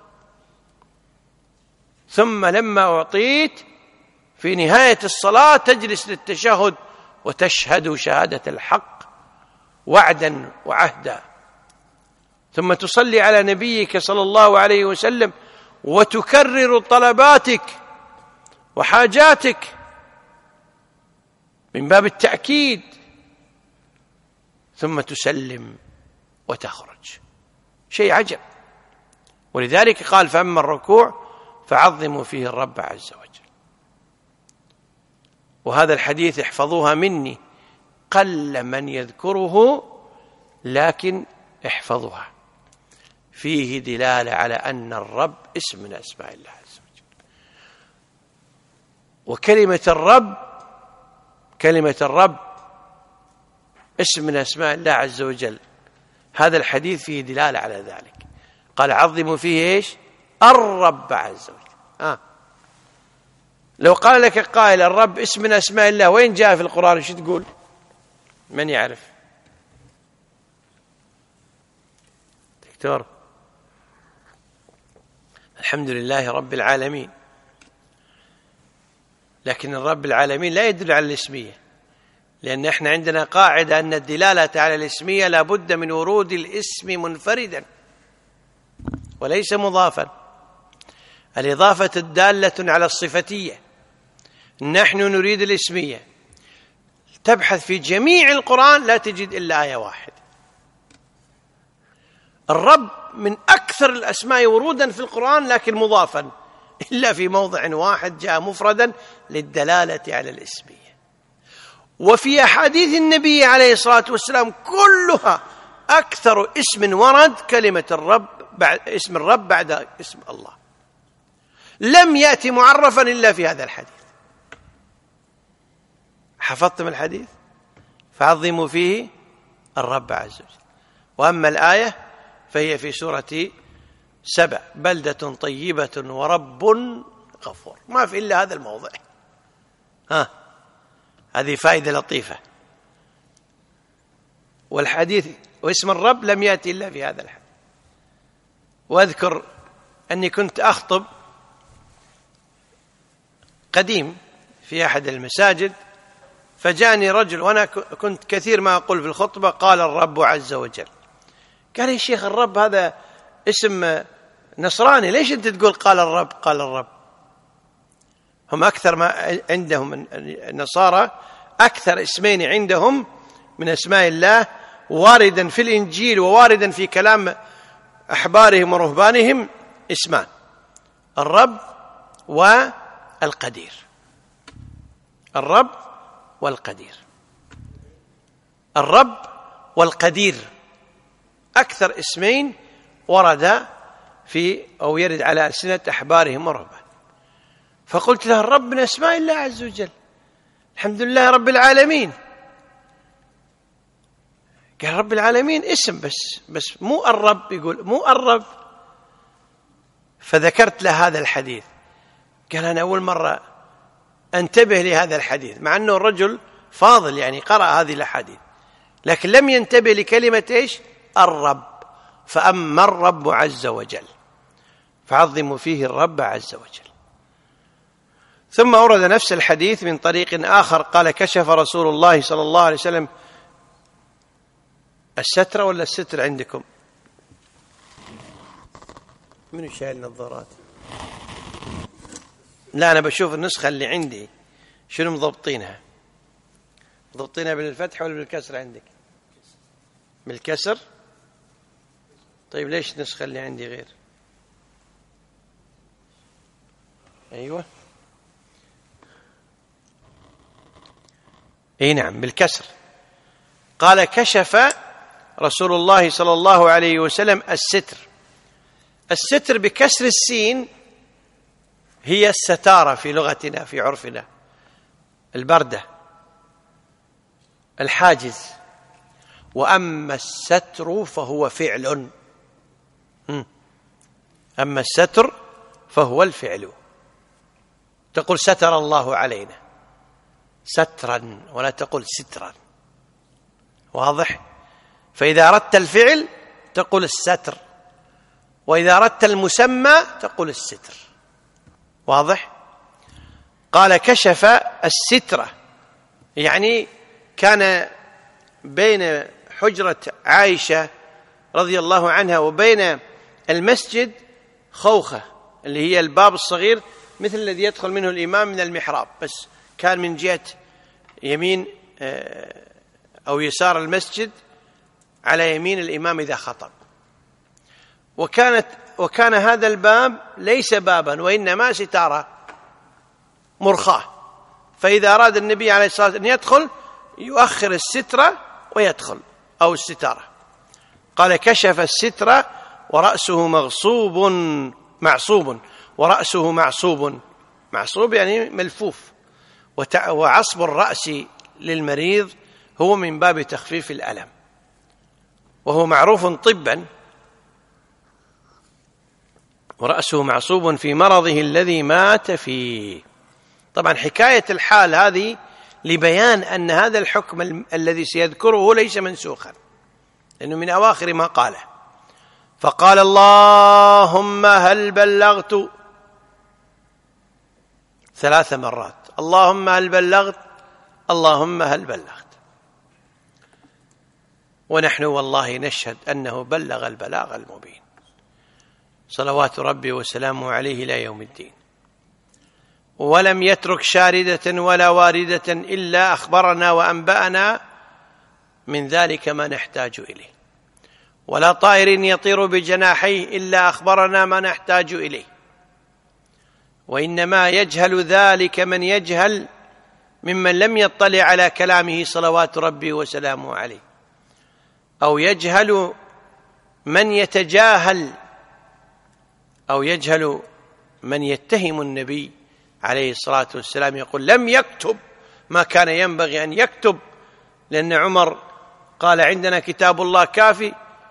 Speaker 1: ثم لما أعطيت في نهاية الصلاة تجلس للتشهد وتشهد شهادة الحق وعدا وعهدا، ثم تصلي على نبيك صلى الله عليه وسلم وتكرر طلباتك وحاجاتك من باب التأكيد، ثم تسلم وتخرج. شيء عجب. ولذلك قال فأما الركوع فعظموا فيه الرب عز وجل. وهذا الحديث احفظوها مني، قل من يذكره لكن احفظوها، فيه دلالة على أن الرب اسم من أسماء الله عز وجل. وكلمة الرب اسم من أسماء الله عز وجل. هذا الحديث فيه دلالة على ذلك. قال عظموا فيه إيش؟ الرب عز وجل. لو قال لك قائل الرب اسم من أسماء الله، وين جاء في القرآن؟ ايش تقول؟ من يعرف؟ دكتور. الحمد لله رب العالمين، لكن الرب العالمين لا يدل على الاسمية، لأن احنا عندنا قاعدة أن الدلالة على الاسمية لا بد من ورود الاسم منفردا وليس مضافا. الإضافة الدالة على الصفتية، نحن نريد الاسمية. تبحث في جميع القرآن لا تجد إلا آية واحدة. الرب من أكثر الأسماء ورودا في القرآن لكن مضافا، إلا في موضع واحد جاء مفردا للدلالة على الاسمية. وفي أحاديث النبي عليه الصلاة والسلام كلها أكثر اسم ورد كلمة الرب اسم الرب بعد اسم الله، لم يأتي معرفا إلا في هذا الحديث. حفظتم الحديث؟ فعظموا فيه الرب عز وجل. وأما الآية فهي في سورة 7 بلدة طيبة ورب غفور، ما في إلا هذا الموضع. هذه فائدة لطيفة. والحديث واسم الرب لم يأتي إلا في هذا الحديث. وأذكر أني كنت أخطب قديم في أحد المساجد، فجاءني رجل وأنا كنت كثير ما أقول في الخطبة قال الرب عز وجل. قال يا شيخ الرب هذا اسم نصراني، ليش أنت تقول قال الرب قال الرب؟ هم أكثر ما عندهم النصارى أكثر اسمين عندهم من أسماء الله واردا في الإنجيل وواردا في كلام أحبارهم ورهبانهم اسمان: الرب والقدير. الرب والقدير. الرب والقدير أكثر اسمين ورد في أو يرد على ألسنة أحبارهم ورهبانهم. فقلت له الرب من أسماء الله عز وجل، الحمد لله رب العالمين. قال رب العالمين اسم بس مو الرب، يقول مو الرب. فذكرت له هذا الحديث. قال أنا أول مرة انتبه لهذا الحديث، مع أنه الرجل فاضل يعني قرأ هذه الأحاديث، لكن لم ينتبه لكلمة إيش؟ الرب. فأما الرب عز وجل فعظموا فيه الرب عز وجل. ثم أورد نفس الحديث من طريق آخر قال كشف رسول الله صلى الله عليه وسلم الستر ولا الستر عندكم؟ من شايل نظارات؟ لا أنا بشوف النسخة اللي عندي شنو مضبطينها بالفتح ولا بالكسر عندك؟ بالكسر. طيب ليش النسخة اللي عندي غير؟ أيوة اي نعم بالكسر. قال كشف رسول الله صلى الله عليه وسلم الستر. الستر بكسر السين هي الستارة في لغتنا في عرفنا، البردة، الحاجز. وأما الستر فهو فعل. أما الستر فهو الفعل. تقول ستر الله علينا سترا ولا تقول سترا، واضح؟ فإذا أردت الفعل تقول الستر، وإذا أردت المسمى تقول الستر، واضح؟ قال كشف السترة، يعني كان بين حجرة عائشة رضي الله عنها وبين المسجد خوخة اللي هي الباب الصغير مثل الذي يدخل منه الإمام من المحراب، بس كان من جهة يمين أو يسار المسجد على يمين الإمام إذا خطب. وكان هذا الباب ليس بابا وإنما ستارة مرخاة، فإذا أراد النبي عليه الصلاة والسلام أن يدخل يؤخر السترة ويدخل أو الستارة. قال كشف السترة ورأسه معصوب ورأسه معصوب يعني ملفوف. وعصب الرأس للمريض هو من باب تخفيف الألم، وهو معروف طبا. ورأسه معصوب في مرضه الذي مات فيه. طبعا حكاية الحال هذه لبيان أن هذا الحكم الذي سيذكره ليس منسوخا، لأنه من أواخر ما قاله. فقال اللهم هل بلغت 3 مرات، اللهم هل بلغت، اللهم هل بلغت. ونحن والله نشهد أنه بلغ البلاغ المبين صلوات ربي وسلامه عليه إلى يوم الدين. ولم يترك شاردة ولا واردة إلا أخبرنا وأنبأنا من ذلك ما نحتاج إليه، ولا طائر يطير بجناحيه إلا أخبرنا ما نحتاج إليه. وإنما يجهل ذلك من يجهل ممن لم يطلع على كلامه صلوات ربي وسلامه عليه، أو يجهل من يتجاهل، أو يجهل من يتهم النبي عليه الصلاة والسلام، يقول لم يكتب ما كان ينبغي أن يكتب، لأن عمر قال عندنا كتاب الله كافي،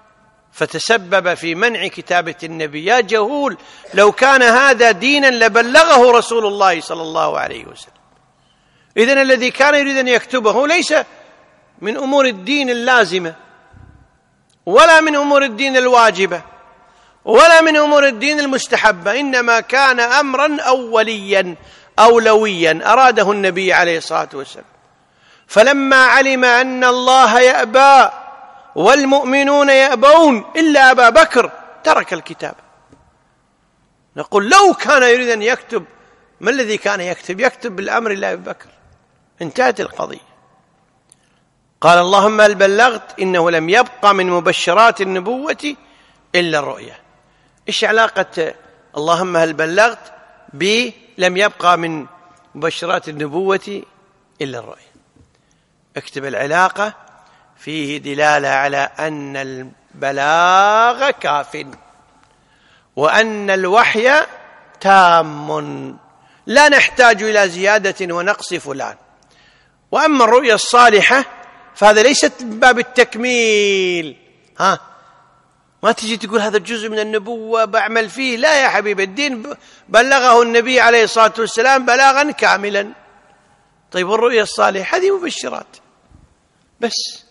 Speaker 1: فتسبب في منع كتابة النبي. يا جهول، لو كان هذا دينا لبلغه رسول الله صلى الله عليه وسلم. إذن الذي كان يريد أن يكتبه ليس من أمور الدين اللازمة، ولا من أمور الدين الواجبة، ولا من أمور الدين المستحبة، إنما كان أمرا أوليا أولويا أراده النبي عليه الصلاة والسلام. فلما علم أن الله يأبى والمؤمنون يأبون إلا أبا بكر ترك الكتاب. نقول لو كان يريد أن يكتب، ما الذي كان يكتب؟ يكتب بالأمر إلا أبي بكر، انتهت القضية. قال اللهم هل بلغت؟ إنه لم يبقى من مبشرات النبوة إلا الرؤيا. إيش علاقة اللهم هل بلغت لم يبقى من مبشرات النبوة إلا الرؤيا؟ اكتب العلاقة، فيه دلالة على أن البلاغ كاف، وأن الوحي تام، لا نحتاج إلى زيادة ونقص فلان. وأما الرؤيا الصالحة فهذا ليست من باب التكميل. ما تجي تقول هذا جزء من النبوة بعمل فيه، لا يا حبيب الدين، بلغه النبي عليه الصلاة والسلام بلاغا كاملا. طيب الرؤيا الصالحة هذه مبشرات بس.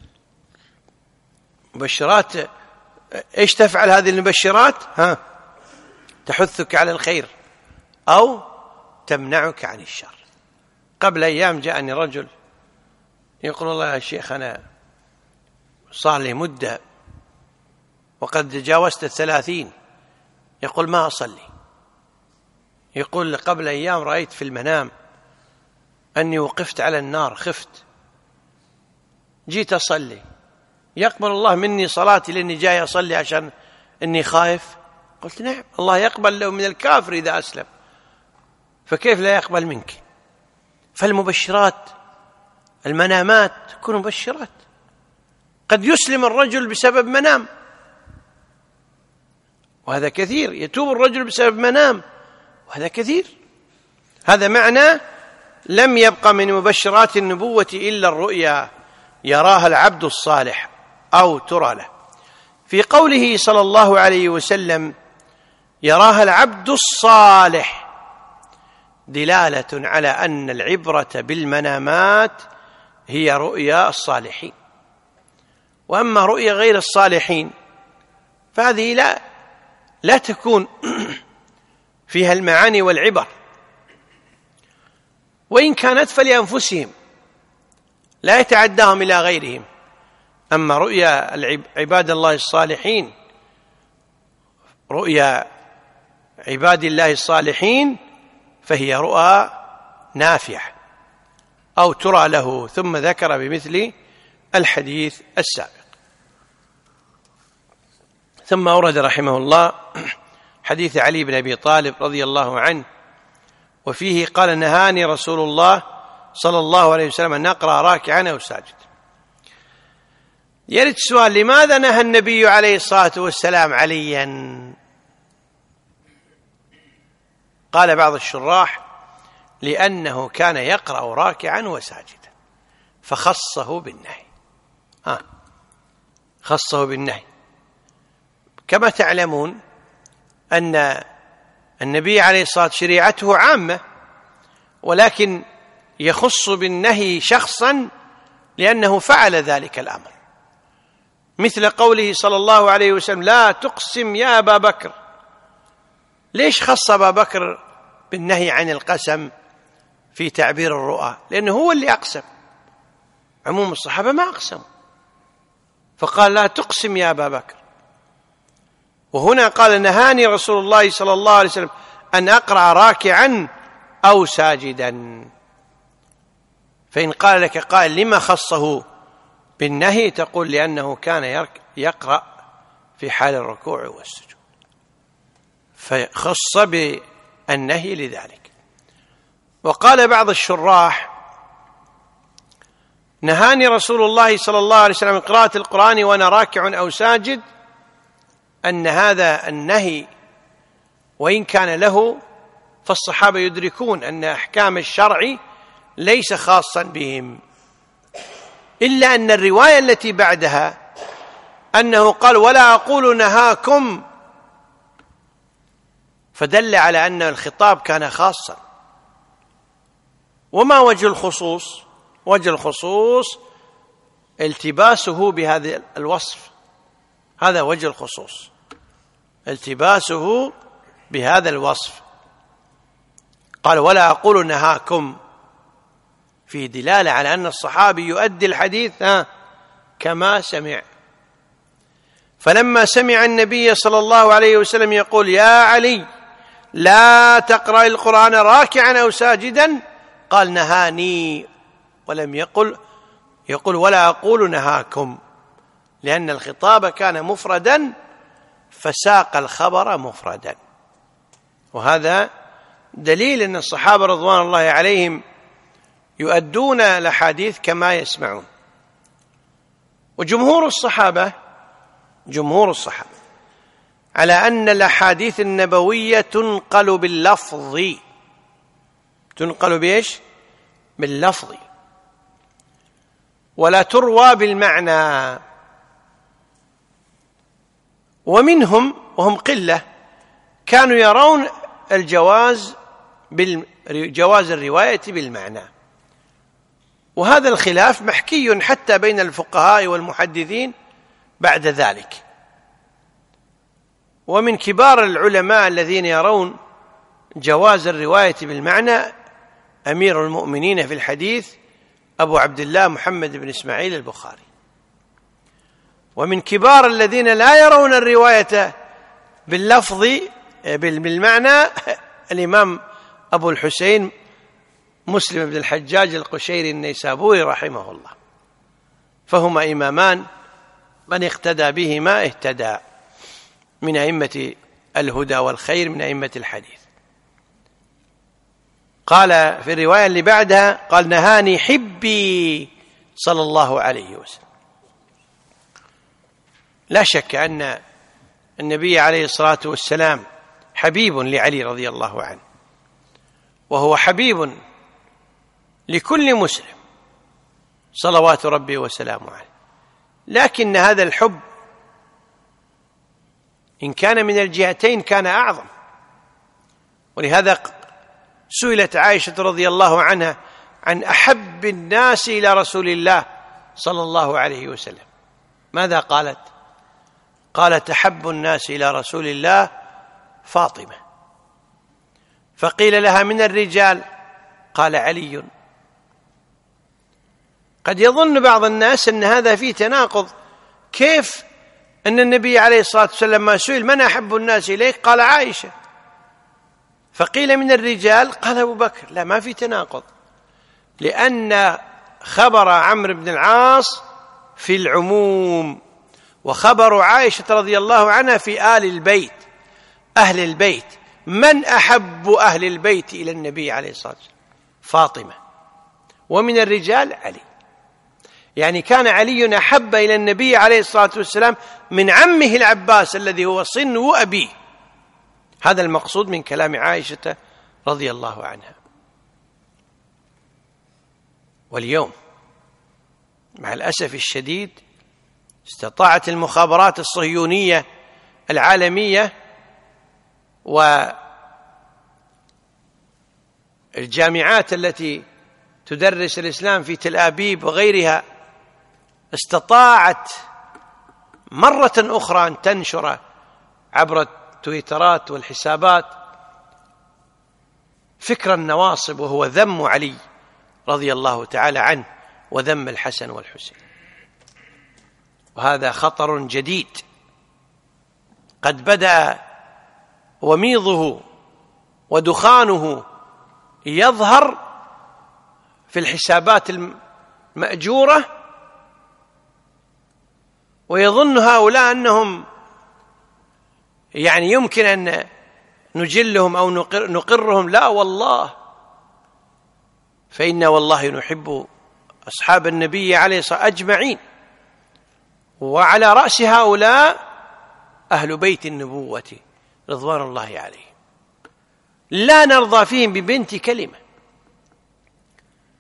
Speaker 1: مبشرات ايش تفعل هذه المبشرات؟ تحثك على الخير أو تمنعك عن الشر. قبل أيام جاءني رجل يقول والله يا شيخ أنا صار لي مدة وقد تجاوزت 30، يقول ما أصلي. يقول قبل أيام رأيت في المنام أني وقفت على النار، خفت، جيت أصلي، يقبل الله مني صلاتي لأني جاي أصلي عشان أني خايف؟ قلت نعم، الله يقبل له من الكافر إذا أسلم، فكيف لا يقبل منك؟ فالمبشرات، المنامات تكون مبشرات. قد يسلم الرجل بسبب منام، وهذا كثير، يتوب الرجل بسبب منام، وهذا كثير. هذا معنى لم يبق من مبشرات النبوة إلا الرؤيا يراها العبد الصالح أو ترى له. في قوله صلى الله عليه وسلم يراها العبد الصالح دلالة على أن العبرة بالمنامات هي رؤيا الصالحين. وأما رؤيا غير الصالحين فهذه لا تكون فيها المعاني والعبر، وإن كانت فلأنفسهم لا يتعداهم إلى غيرهم. أما رؤيا عباد الله الصالحين، رؤيا عباد الله الصالحين فهي رؤى نافعة أو ترى له. ثم ذكر بمثل الحديث السابق. ثم أورد رحمه الله حديث علي بن أبي طالب رضي الله عنه، وفيه قال نهاني رسول الله صلى الله عليه وسلم أن نقرأ راكعا أو ساجد. يرد السؤال: لماذا نهى النبي عليه الصلاة والسلام عليا؟ قال بعض الشراح: لأنه كان يقرأ راكعا وساجدا فخصه بالنهي. خصه بالنهي. كما تعلمون أن النبي عليه الصلاة والسلام شريعته عامة، ولكن يخص بالنهي شخصا لأنه فعل ذلك الأمر، مثل قوله صلى الله عليه وسلم: لا تقسم يا أبا بكر. ليش خص أبا بكر بالنهي عن القسم في تعبير الرؤى؟ لأنه هو اللي أقسم، عموم الصحابة ما أقسموا، فقال: لا تقسم يا أبا بكر. وهنا قال: نهاني رسول الله صلى الله عليه وسلم أن أقرأ راكعا أو ساجدا. فإن قال لك قائل: لما خصه بالنهي؟ تقول: لأنه كان يقرأ في حال الركوع والسجود، فخص بالنهي لذلك. وقال بعض الشراح: نهاني رسول الله صلى الله عليه وسلم قراءة القرآن وأنا راكع أو ساجد، أن هذا النهي وإن كان له فالصحابة يدركون أن أحكام الشرع ليس خاصا بهم، إلا أن الرواية التي بعدها أنه قال ولا أقول نهاكم، فدل على أن الخطاب كان خاصا. وما وجه الخصوص؟ وجه الخصوص التباسه بهذا الوصف، هذا وجه الخصوص، التباسه بهذا الوصف. قال ولا أقول نهاكم، في دلالة على أن الصحابي يؤدي الحديث كما سمع. فلما سمع النبي صلى الله عليه وسلم يقول يا علي لا تقرأ القرآن راكعا أو ساجدا، قال نهاني، ولم يقول ولا أقول نهاكم، لأن الخطاب كان مفردا فساق الخبر مفردا. وهذا دليل أن الصحابة رضوان الله عليهم يؤدون الأحاديث كما يسمعون. وجمهور الصحابة على أن الأحاديث النبوية تنقل باللفظ، تنقل بإيش؟ باللفظ، ولا تروى بالمعنى. ومنهم وهم قلة كانوا يرون جواز الرواية بالمعنى، وهذا الخلاف محكي حتى بين الفقهاء والمحدثين بعد ذلك. ومن كبار العلماء الذين يرون جواز الرواية بالمعنى أمير المؤمنين في الحديث أبو عبد الله محمد بن إسماعيل البخاري. ومن كبار الذين لا يرون الرواية باللفظ بالمعنى الإمام أبو الحسين مسلم بن الحجاج القشيري النيسابوري رحمه الله. فهما إمامان من اقتدى بهما اهتدى، من أئمة الهدى والخير، من أئمة الحديث. قال في الرواية اللي بعدها قال نهاني حبي صلى الله عليه وسلم. لا شك أن النبي عليه الصلاة والسلام حبيب لعلي رضي الله عنه، وهو حبيب لكل مسلم صلوات ربي وسلامه عليه، لكن هذا الحب إن كان من الجهتين كان أعظم. ولهذا سئلت عائشة رضي الله عنها عن أحب الناس إلى رسول الله صلى الله عليه وسلم، ماذا قالت؟ قالت أحب الناس إلى رسول الله فاطمة. فقيل لها من الرجال؟ قال علي. قد يظن بعض الناس أن هذا فيه تناقض، كيف أن النبي عليه الصلاة والسلام ما سئل من أحب الناس إليك قال عائشة، فقيل من الرجال قال أبو بكر. لا، ما في تناقض، لأن خبر عمرو بن العاص في العموم، وخبر عائشة رضي الله عنها في آل البيت، أهل البيت. من أحب أهل البيت إلى النبي عليه الصلاة والسلام؟ فاطمة. ومن الرجال علي، يعني كان علي أحب إلى النبي عليه الصلاة والسلام من عمه العباس الذي هو صنو أبيه. هذا المقصود من كلام عائشة رضي الله عنها. واليوم مع الأسف الشديد استطاعت المخابرات الصهيونية العالمية والجامعات التي تدرس الإسلام في تل أبيب وغيرها، استطاعت مرة أخرى أن تنشر عبر التويترات والحسابات فكر النواصب، وهو ذم علي رضي الله تعالى عنه وذم الحسن والحسين. وهذا خطر جديد قد بدأ وميضه ودخانه يظهر في الحسابات المأجورة، ويظن هؤلاء أنهم يعني يمكن أن نجلهم أو نقرهم. لا والله، فإنا والله نحب أصحاب النبي عليه الصلاة والسلام أجمعين، وعلى رأس هؤلاء أهل بيت النبوة رضوان الله عليهم، لا نرضى فيهم ببنت كلمة.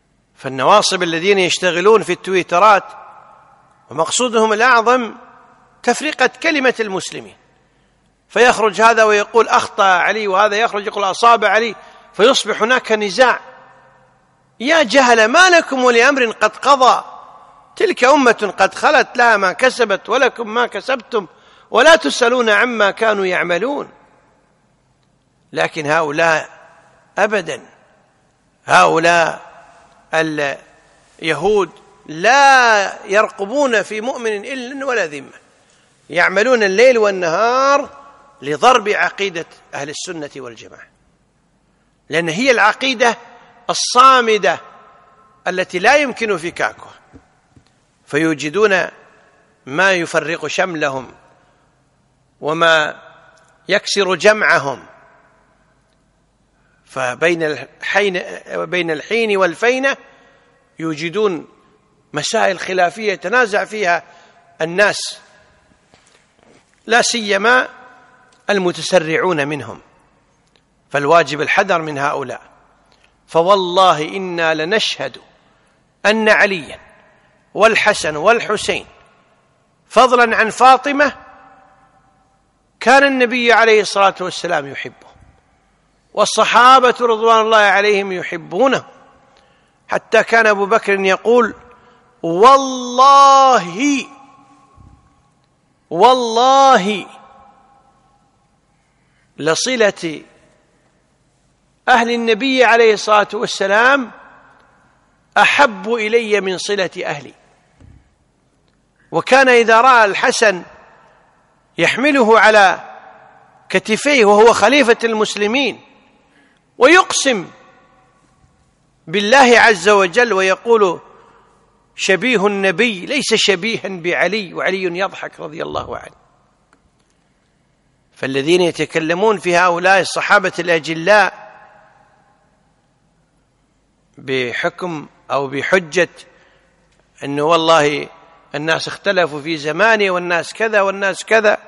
Speaker 1: فالنواصب الذين يشتغلون في التويترات ومقصودهم الأعظم تفرقة كلمة المسلمين، فيخرج هذا ويقول أخطأ علي، وهذا يخرج يقول أصاب علي، فيصبح هناك نزاع. يا جهل ما لكم ولأمر قد قضى، تلك أمة قد خلت لها ما كسبت ولكم ما كسبتم ولا تسألون عما كانوا يعملون. لكن هؤلاء أبدا، هؤلاء اليهود لا يرقبون في مؤمن إلا ولا ذمة، يعملون الليل والنهار لضرب عقيدة أهل السنة والجماعة، لأن هي العقيدة الصامدة التي لا يمكن فكاكها، فيوجدون ما يفرق شملهم وما يكسر جمعهم. فبين الحين والفينة يوجدون مسائل خلافية يتنازع فيها الناس، لا سيما المتسرعون منهم، فالواجب الحذر من هؤلاء. فوالله إنا لنشهد أن عليا والحسن والحسين فضلا عن فاطمة كان النبي عليه الصلاة والسلام يحبه، والصحابة رضوان الله عليهم يحبونه، حتى كان أبو بكر يقول والله لصلة أهل النبي عليه الصلاة والسلام أحب إلي من صلة أهلي. وكان إذا رأى الحسن يحمله على كتفيه وهو خليفة المسلمين ويقسم بالله عز وجل ويقول شبيه النبي ليس شبيها بعلي، وعلي يضحك رضي الله عنه. فالذين يتكلمون في هؤلاء الصحابة الأجلاء بحكم أو بحجة أنه والله الناس اختلفوا في زمانه والناس كذا والناس كذا،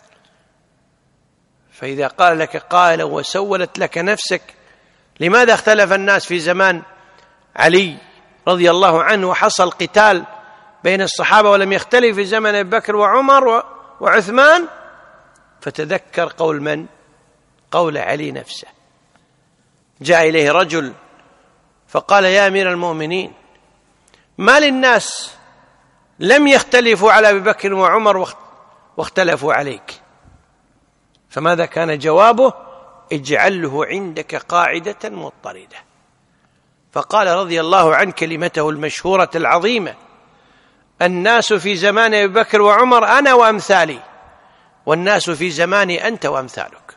Speaker 1: فإذا قال لك قائل وسولت لك نفسك لماذا اختلف الناس في زمان علي رضي الله عنه وحصل قتال بين الصحابة ولم يختلف في زمن أبي بكر وعمر وعثمان؟ فتذكر قول من؟ قول علي نفسه. جاء إليه رجل فقال يا أمير المؤمنين ما للناس لم يختلفوا على أبي بكر وعمر واختلفوا عليك؟ فماذا كان جوابه؟ اجعله عندك قاعدة مضطردة. فقال رضي الله عنه كلمته المشهورة العظيمة: الناس في زمان أبي بكر وعمر أنا وأمثالي، والناس في زماني أنت وأمثالك.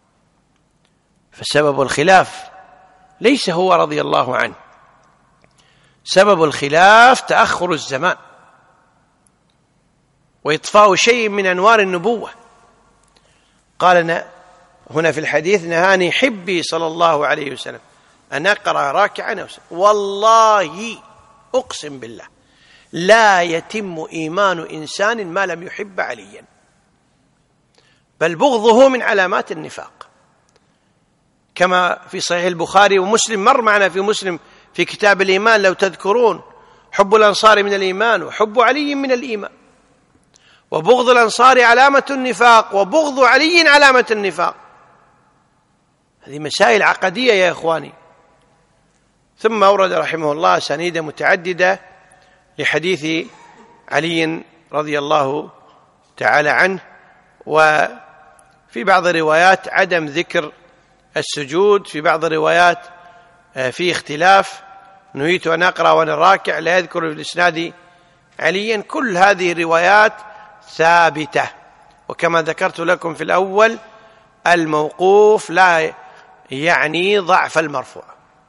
Speaker 1: فسبب الخلاف ليس هو رضي الله عنه، سبب الخلاف تأخر الزمان وإطفاء شيء من أنوار النبوة. قال هنا في الحديث: نهاني حبي صلى الله عليه وسلم أن أقرأ راكعا، والله أقسم بالله لا يتم إيمان إنسان ما لم يحب عليا، بل بغضه من علامات النفاق، كما في صحيح البخاري ومسلم، مر معنا في مسلم في كتاب الإيمان لو تذكرون: حب الأنصار من الإيمان وحب علي من الإيمان، وبغض الأنصار علامة النفاق وبغض علي علامة النفاق. هذه مسائل عقدية يا إخواني. ثم أورد رحمه الله أسانيد متعددة لحديث علي رضي الله تعالى عنه، وفي بعض الروايات عدم ذكر السجود، في بعض الروايات في اختلاف: نهيت أن أقرأ وأنا راكع، لا يذكر في الإسناد عليا. كل هذه الروايات ثابتة، وكما ذكرت لكم في الأول الموقوف لا يعني ضعف المرفوع،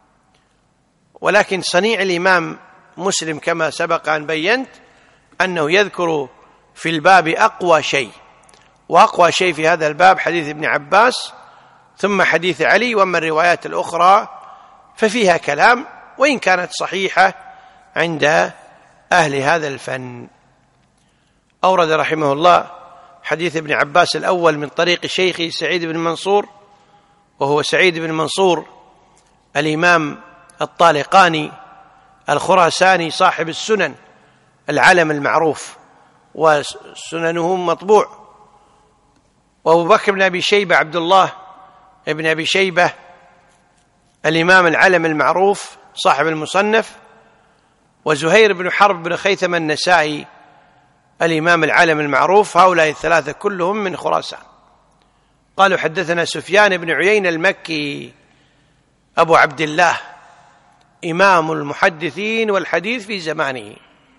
Speaker 1: ولكن صنيع الإمام مسلم كما سبق أن بينت أنه يذكر في الباب أقوى شيء، وأقوى شيء في هذا الباب حديث ابن عباس ثم حديث علي، وأما الروايات الأخرى ففيها كلام وإن كانت صحيحة عند أهل هذا الفن. أورد رحمه الله حديث ابن عباس الأول من طريق شيخه سعيد بن منصور، وهو سعيد بن منصور الإمام الطالقاني الخراساني صاحب السنن العلم المعروف، وسننه مطبوع. وأبو بكر بن أبي شيبة عبد الله بن أبي شيبة الإمام العلم المعروف صاحب المصنف، وزهير بن حرب بن خيثم النسائي الإمام العلم المعروف، هؤلاء الثلاثة كلهم من خراسان. قالوا حدثنا سفيان بن عيينة المكي أبو عبد الله إمام المحدثين والحديث في زمانه،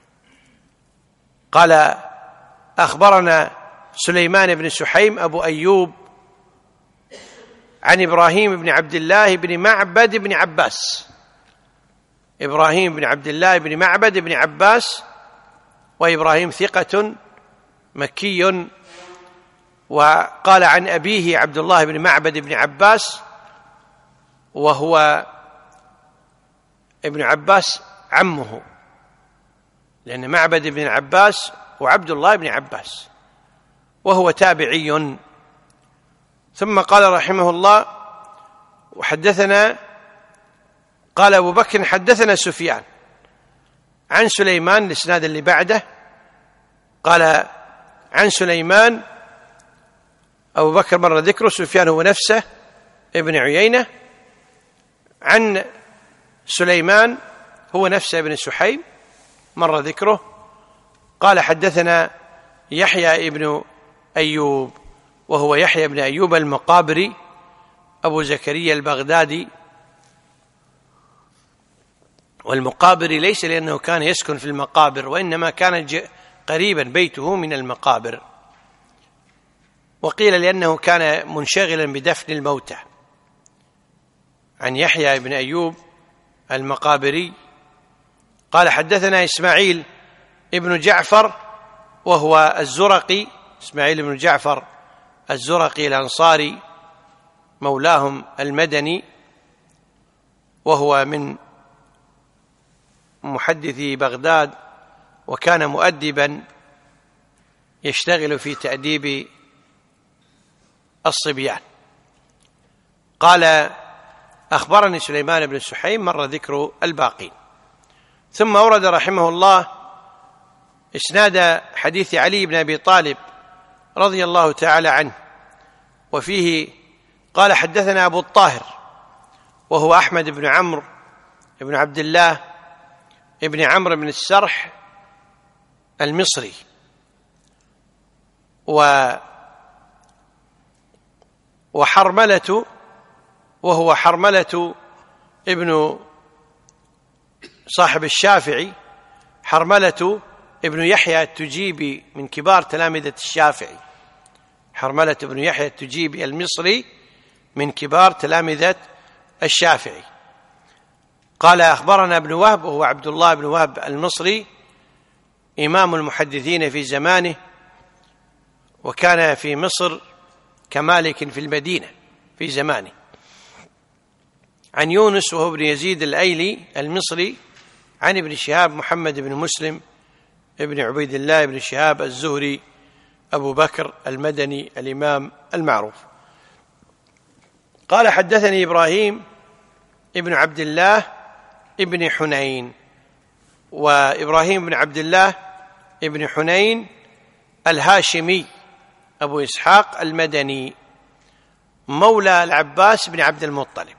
Speaker 1: قال أخبرنا سليمان بن سحيم أبو أيوب عن إبراهيم بن عبد الله بن معبد بن عباس، إبراهيم بن عبد الله بن معبد بن عباس، وإبراهيم ثقة مكي. وقال عن أبيه عبد الله بن معبد بن عباس، وهو ابن عباس عمه، لأن معبد بن عباس وعبد الله بن عباس، وهو تابعي. ثم قال رحمه الله وحدثنا، قال أبو بكر حدثنا سفيان عن سليمان، الإسناد اللي بعده، قال عن سليمان أبو بكر مر ذكره، سفيان هو نفسه ابن عيينة، عن سليمان هو نفسه ابن سحيم مر ذكره، قال حدثنا يحيى ابن أيوب، وهو يحيى بن أيوب المقابري أبو زكريا البغدادي. والمقابري ليس لأنه كان يسكن في المقابر، وإنما كان قريبا بيته من المقابر، وقيل لأنه كان منشغلا بدفن الموتى. عن يحيى بن أيوب المقابري قال حدثنا إسماعيل ابن جعفر وهو الزرقي، إسماعيل بن جعفر الزرقي الأنصاري مولاهم المدني، وهو من محدثي بغداد، وكان مؤدبا يشتغل في تأديب الصبيان. قال أخبرني سليمان بن سحيم مر ذكر الباقين. ثم أورد رحمه الله إسناد حديث علي بن أبي طالب رضي الله تعالى عنه، وفيه قال حدثنا أبو الطاهر وهو أحمد بن عمرو بن عبد الله ابن عمرو بن السرح المصري، وحرملة وهو حرملة ابن صاحب الشافعي، حرملة ابن يحيى التجيبي من كبار تلامذة الشافعي، حرملة ابن يحيى التجيبي المصري من كبار تلامذة الشافعي. قال أخبرنا ابن وهب وهو عبد الله بن وهب المصري إمام المحدثين في زمانه، وكان في مصر كمالك في المدينة في زمانه. عن يونس وهو ابن يزيد الأيلي المصري، عن ابن شهاب محمد بن مسلم ابن عبيد الله بن شهاب الزهري أبو بكر المدني الإمام المعروف. قال حدثني إبراهيم ابن عبد الله ابن حنين، وإبراهيم بن عبد الله ابن حنين الهاشمي أبو إسحاق المدني مولى العباس بن عبد المطلب،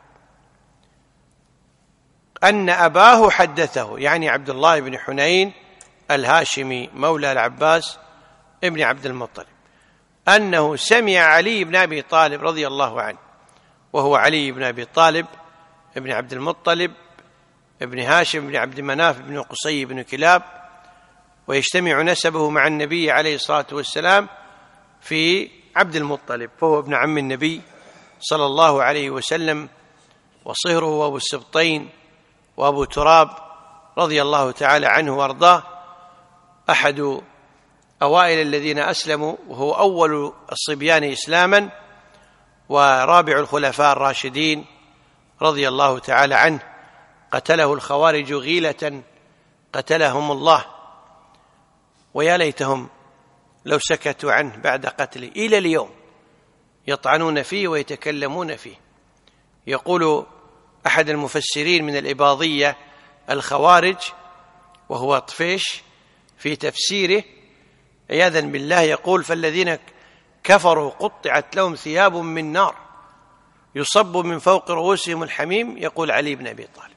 Speaker 1: أن أباه حدثه، يعني عبد الله بن حنين الهاشمي مولى العباس ابن عبد المطلب، أنه سمع علي بن أبي طالب رضي الله عنه، وهو علي بن أبي طالب ابن عبد المطلب ابن هاشم بن عبد مناف بن قصي بن كلاب، ويجتمع نسبه مع النبي عليه الصلاة والسلام في عبد المطلب، فهو ابن عم النبي صلى الله عليه وسلم، وصهره وأبو السبطين وأبو تراب رضي الله تعالى عنه وارضاه، أحد أوائل الذين أسلموا، وهو أول الصبيان إسلاما، ورابع الخلفاء الراشدين رضي الله تعالى عنه. قتله الخوارج غيلة قتلهم الله، ويا ليتهم لو سكتوا عنه بعد قتله، إلى اليوم يطعنون فيه ويتكلمون فيه. يقول أحد المفسرين من الإباضية الخوارج، وهو طفيش، في تفسيره عياذا بالله يقول: فالذين كفروا قطعت لهم ثياب من نار يصب من فوق رؤوسهم الحميم. يقول علي بن أبي طالب،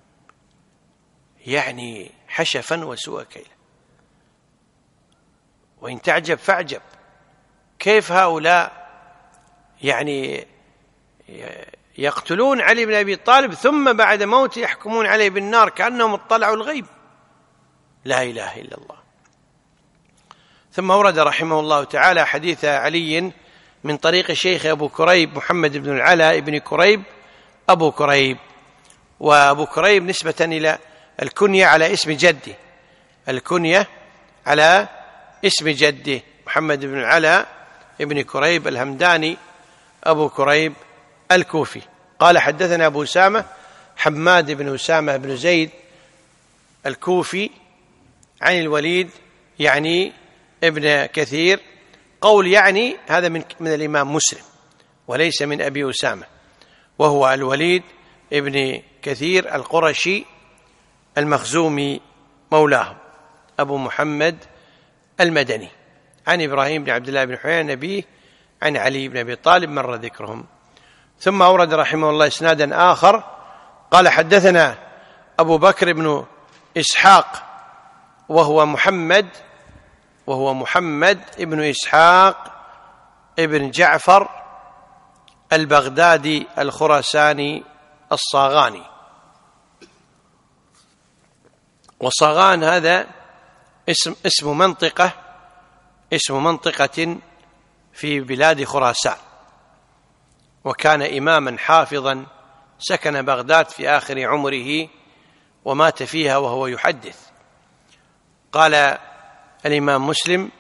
Speaker 1: يعني حشفا وسوء كيلا. وإن تعجب فاعجب، كيف هؤلاء يعني يقتلون علي بن أبي طالب ثم بعد موته يحكمون عليه بالنار كأنهم اطلعوا الغيب؟ لا إله إلا الله. ثم ورد رحمه الله تعالى حديث علي من طريق الشيخ أبو كريب محمد بن العلاء بن كريب أبو كريب. وأبو كريب نسبة إلى الكنية على اسم جده، الكنية على اسم جده محمد بن العلاء بن كريب الهمداني أبو كريب الكوفي. قال: حدثنا أبو أسامة حماد بن أسامة بن زيد الكوفي عن الوليد يعني ابن كثير. قول يعني هذا من الإمام مسلم وليس من أبي أسامة، وهو الوليد ابن كثير القرشي المخزومي مولاهم أبو محمد المدني، عن إبراهيم بن عبد الله بن حنين نبيه عن علي بن أبي طالب مر ذكرهم. ثم أورد رحمه الله إسنادا آخر قال: حدثنا أبو بكر بن إسحاق وهو محمد ابن إسحاق ابن جعفر البغدادي الخراساني الصاغاني. وصاغان هذا اسم منطقة في بلاد خراسان، وكان إماما حافظا سكن بغداد في آخر عمره ومات فيها وهو يحدث. قال الإمام مسلم: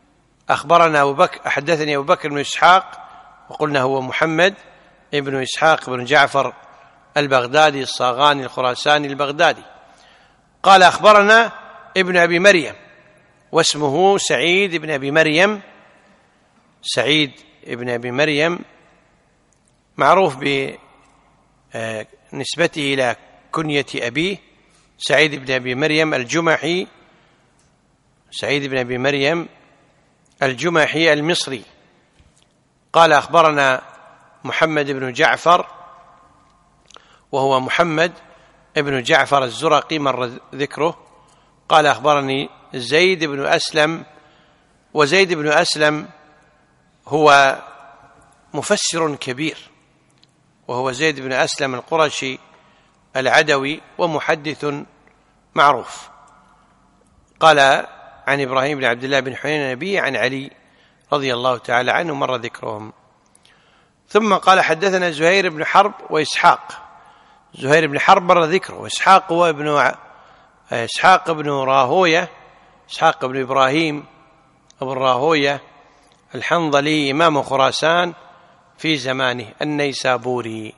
Speaker 1: حدثني أبو بكر بن إسحاق، وقلنا هو محمد ابن إسحاق بن جعفر البغدادي الصاغاني الخراساني البغدادي. قال: أخبرنا ابن أبي مريم، واسمه سعيد بن أبي مريم. سعيد بن أبي مريم معروف بنسبته إلى كنية أبيه سعيد بن أبي مريم الجمحي، سعيد بن أبي مريم الجمحي المصري. قال: أخبرنا محمد بن جعفر، وهو محمد ابن جعفر الزرقي مر ذكره. قال: أخبرني زيد بن أسلم، وزيد بن أسلم هو مفسر كبير، وهو زيد بن أسلم القرشي العدوي ومحدث معروف. قال: عن إبراهيم بن عبد الله بن حنين نبي عن علي رضي الله تعالى عنه مر ذكرهم. ثم قال: حدثنا زهير بن حرب وإسحاق. زهير بن حرب مر ذكره، وإسحاق هو إسحاق بن راهوية، إسحاق بن إبراهيم أبو راهوية الحنظلي إمام خراسان في زمانه النيسابوري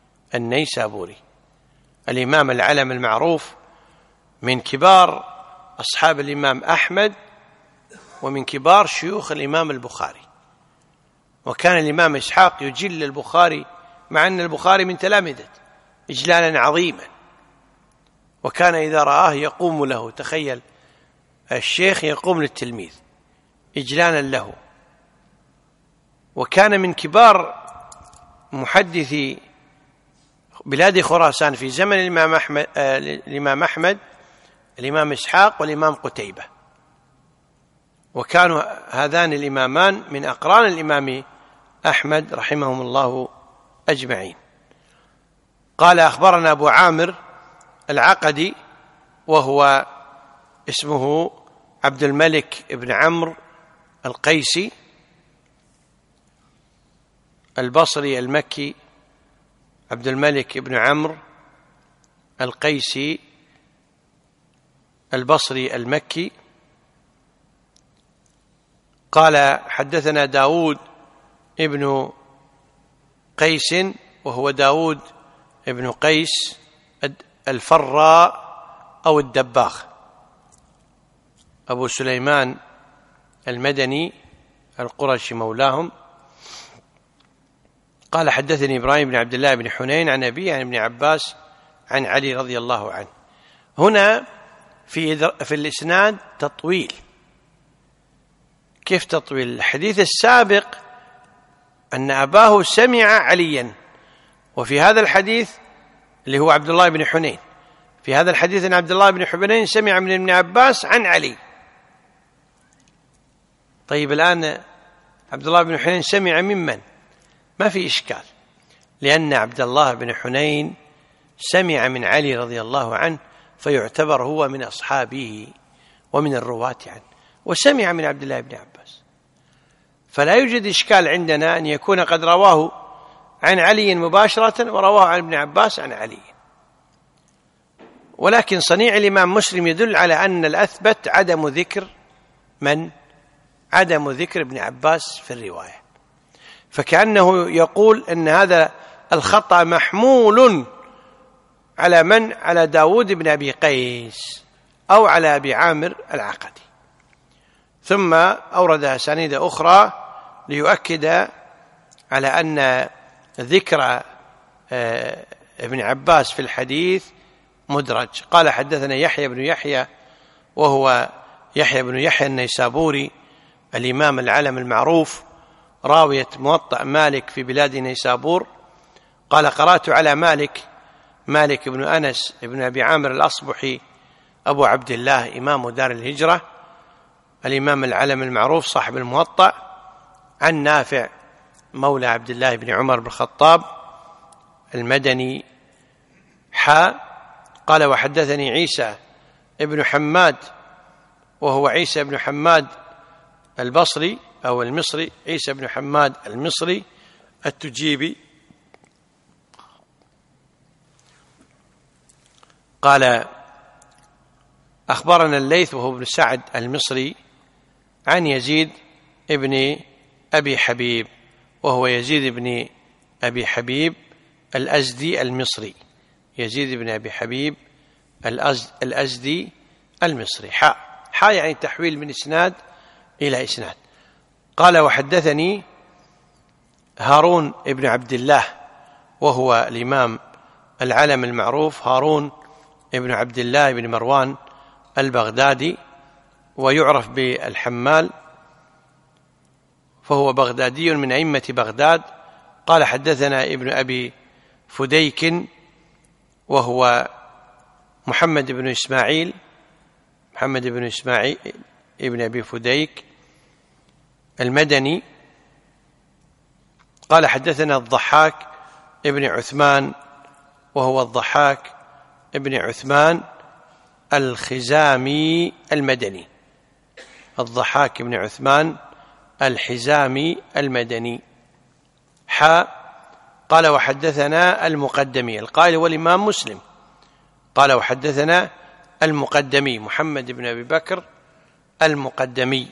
Speaker 1: الإمام العلم المعروف من كبار أصحاب الإمام أحمد ومن كبار شيوخ الإمام البخاري. وكان الإمام إسحاق يجل البخاري مع أن البخاري من تلامذته إجلالا عظيما، وكان إذا رآه يقوم له. تخيل الشيخ يقوم للتلميذ إجلالا له. وكان من كبار محدثي بلاد خراسان في زمن الإمام أحمد الإمام إسحاق والإمام قتيبة، وكانوا هذان الإمامان من أقران الإمام أحمد رحمهم الله أجمعين. قال: أخبرنا أبو عامر العقدي، وهو اسمه عبد الملك بن عمرو القيسي البصري المكي، عبد الملك بن عمرو القيسي البصري المكي. قال: حدثنا داود ابن قيس، وهو داود ابن قيس الفراء أو الدباغ أبو سليمان المدني القرشي مولاهم. قال: حدثني إبراهيم بن عبد الله بن حنين عن أبيه عن ابن عباس عن علي رضي الله عنه. هنا في الإسناد تطويل، كيف تطويل؟ الحديث السابق أن أباه سمع عليا، وفي هذا الحديث اللي هو عبد الله بن حنين، في هذا الحديث أن عبد الله بن حنين سمع من ابن عباس عن علي. طيب الآن عبد الله بن حنين سمع ممن؟ ما في إشكال، لأن عبد الله بن حنين سمع من علي رضي الله عنه، فيعتبر هو من أصحابه ومن الرواة عنه، وسمع من عبد الله بن عباس، فلا يوجد إشكال عندنا أن يكون قد رواه عن علي مباشرة ورواه عن ابن عباس عن علي. ولكن صنيع الإمام مسلم يدل على أن الأثبت عدم ذكر من؟ عدم ذكر ابن عباس في الرواية، فكأنه يقول أن هذا الخطأ محمول على من؟ على داود بن أبي قيس أو على أبي عامر العقدي. ثم أورد أسانيد أخرى ليؤكد على أن ذكر ابن عباس في الحديث مدرج. قال حدثنا يحيى بن يحيى، وهو يحيى بن يحيى النيسابوري الإمام العلم المعروف، راوية موطأ مالك في بلاد نيسابور. قال قرأت على مالك بن أنس بن أبي عامر الأصبحي أبو عبد الله إمام دار الهجرة، الإمام العلم المعروف صاحب الموطأ، عن نافع مولى عبد الله بن عمر بن الخطاب المدني. قال وحدثني عيسى ابن حماد، وهو عيسى بن حماد البصري أو المصري، عيسى بن حماد المصري التجيبي. قال أخبرنا الليث وهو ابن سعد المصري عن يزيد ابن أبي حبيب، وهو يزيد بن أبي حبيب الأزدي المصري، يزيد بن أبي حبيب الأزدي المصري. يعني تحويل من إسناد إلى إسناد. قال وحدثني هارون ابن عبد الله، وهو الإمام العلم المعروف هارون ابن عبد الله بن مروان البغدادي، ويعرف بالحمال، فهو بغدادي من أئمة بغداد. قال حدثنا ابن أبي فديك، وهو محمد بن إسماعيل ابن أبي فديك المدني. قال حدثنا الضحاك ابن عثمان، وهو الضحاك ابن عثمان الخزامي المدني، الضحاك ابن عثمان الحزامي المدني. قال وحدثنا المقدمي، القائل والإمام مسلم، قال وحدثنا المقدمي محمد بن أبي بكر المقدمي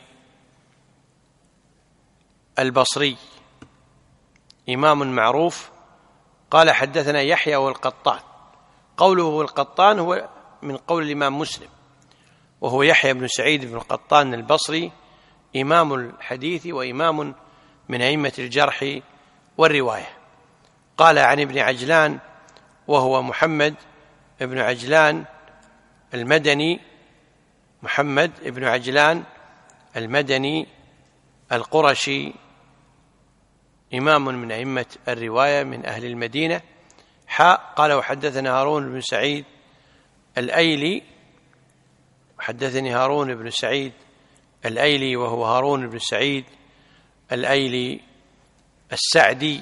Speaker 1: البصري إمام معروف. قال حدثنا يحيى والقطان، قوله القطان هو من قول الإمام مسلم، وهو يحيى بن سعيد بن القطان البصري إمام الحديث وإمام من أئمة الجرح والرواية. قال عن ابن عجلان، وهو محمد ابن عجلان المدني، محمد ابن عجلان المدني القرشي، إمام من أئمة الرواية من أهل المدينة. قال وحدثنا هارون بن سعيد الأيلي، حدثني هارون بن سعيد الأيلي، وهو هارون بن سعيد الأيلي السعدي،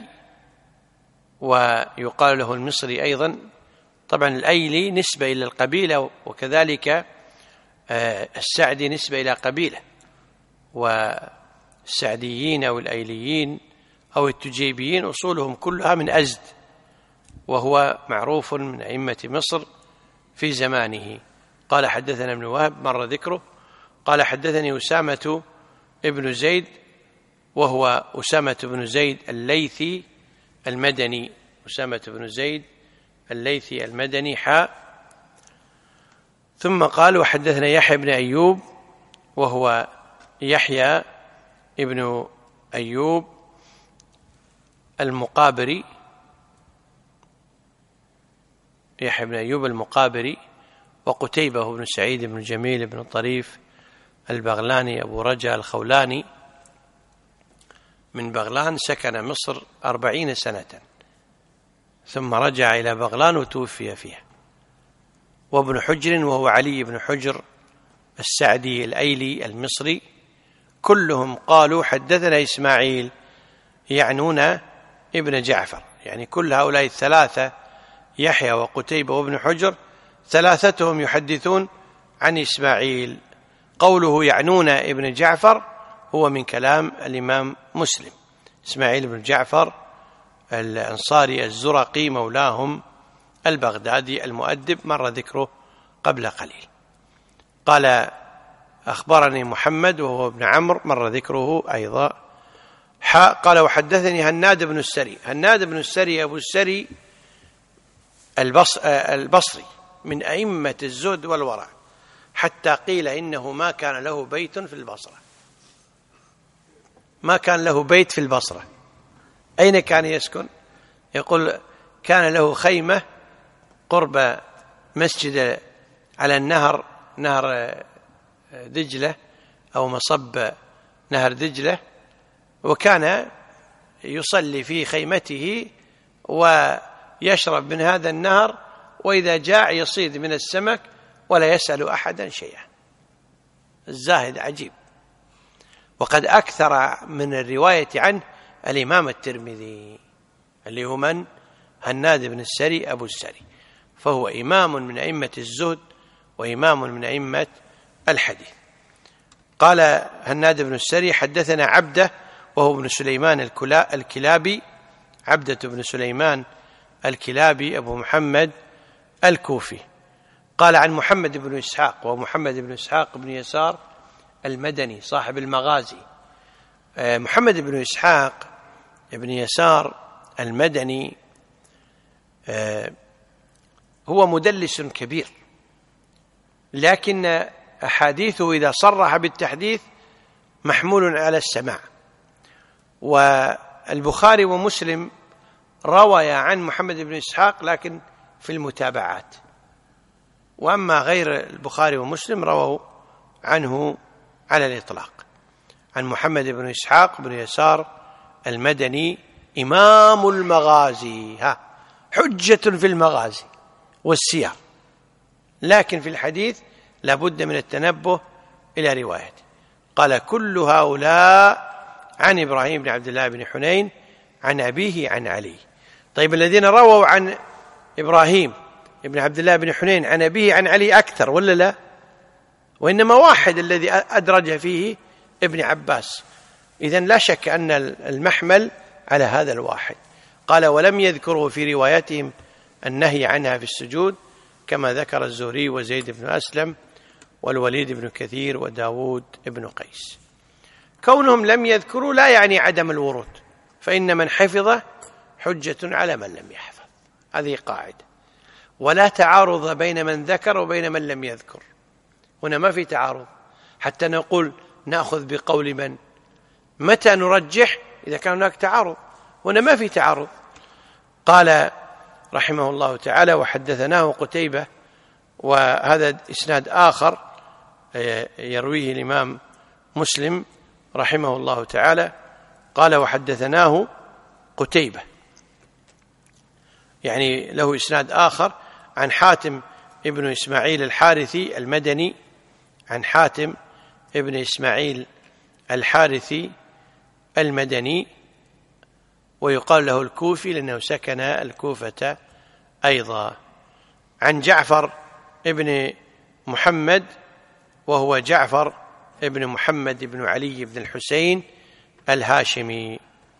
Speaker 1: ويقال له المصري أيضا. طبعا الأيلي نسبة إلى القبيلة، وكذلك السعدي نسبة إلى قبيلة، والسعديين أو الأيليين أو التجيبيين أصولهم كلها من أزد، وهو معروف من أئمة مصر في زمانه. قال حدثنا ابن وهب مر ذكره. قال حدثني أسامة ابن زيد، وهو أسامة بن زيد الليثي المدني، أسامة بن زيد الليثي المدني. ثم قال وحدثنا يحيى بن أيوب، وهو يحيى ابن أيوب المقابري، يحيى بن أيوب المقابري، وقتيبة بن سعيد بن جميل بن طريف البغلاني أبو رجاء الخولاني من بغلان، سكن مصر 40 سنة ثم رجع إلى بغلان وتوفي فيها. وابن حجر وهو علي بن حجر السعدي الأيلي المصري، كلهم قالوا حدثنا إسماعيل، يعنون ابن جعفر، يعني كل هؤلاء الثلاثة يحيى وقتيبة وابن حجر ثلاثتهم يحدثون عن إسماعيل. قوله يعنون ابن جعفر هو من كلام الإمام مسلم. إسماعيل بن جعفر الأنصاري الزرقي مولاهم البغدادي المؤدب، مر ذكره قبل قليل. قال أخبرني محمد وهو ابن عمرو، مر ذكره أيضا. قال وحدثني هناد بن السري. هناد بن السري أبو السري البصري من أئمة الزهد والورع، حتى قيل إنه ما كان له بيت في البصرة، ما كان له بيت في البصرة. أين كان يسكن؟ يقول كان له خيمة قرب مسجد على النهر، نهر دجلة أو مصب نهر دجلة، وكان يصلي في خيمته ويشرب من هذا النهر، وإذا جاع يصيد من السمك ولا يسأل أحدا شيئا. الزاهد عجيب. وقد أكثر من الرواية عنه الإمام الترمذي اللي هو من؟ هناد بن السري أبو السري، فهو إمام من أئمة الزهد وإمام من أئمة الحديث. قال هناد بن السري حدثنا عبده وهو ابن سليمان الكلابي، عبدة بن سليمان الكلابي أبو محمد الكوفي. قال عن محمد بن إسحاق، وهو محمد بن إسحاق بن يسار المدني صاحب المغازي. محمد بن إسحاق بن يسار المدني هو مدلس كبير، لكن أحاديثه إذا صرح بالتحديث محمول على السماع. والبخاري ومسلم روى عن محمد بن إسحاق لكن في المتابعات، وأما غير البخاري ومسلم رووا عنه على الإطلاق. عن محمد بن إسحاق بن يسار المدني إمام المغازي، حجة في المغازي والسير، لكن في الحديث لابد من التنبه إلى روايته. قال كل هؤلاء عن إبراهيم بن عبد الله بن حنين عن أبيه عن علي. طيب الذين رووا عن إبراهيم بن عبد الله بن حنين عن أبيه عن علي أكثر ولا لا؟ وإنما واحد الذي أدرج فيه ابن عباس. إذن لا شك أن المحمل على هذا الواحد. قال ولم يذكروا في روايتهم النهي عنها في السجود كما ذكر الزهري وزيد بن أسلم والوليد بن كثير وداود بن قيس. كونهم لم يذكروا لا يعني عدم الورود، فإن من حفظ حجة على من لم يحفظ، هذه قاعدة. ولا تعارض بين من ذكر وبين من لم يذكر، هنا ما في تعارض حتى نقول نأخذ بقول من. متى نرجح؟ إذا كان هناك تعارض. هنا ما في تعارض. قال رحمه الله تعالى وحدثناه قتيبة، وهذا إسناد آخر يرويه الإمام مسلم رحمه الله تعالى. قال وحدثناه قتيبة، يعني له إسناد آخر عن حاتم ابن إسماعيل الحارثي المدني، عن حاتم ابن إسماعيل الحارثي المدني، ويقال له الكوفي لأنه سكن الكوفة أيضا. عن جعفر ابن محمد، وهو جعفر ابن محمد بن علي بن الحسين الهاشمي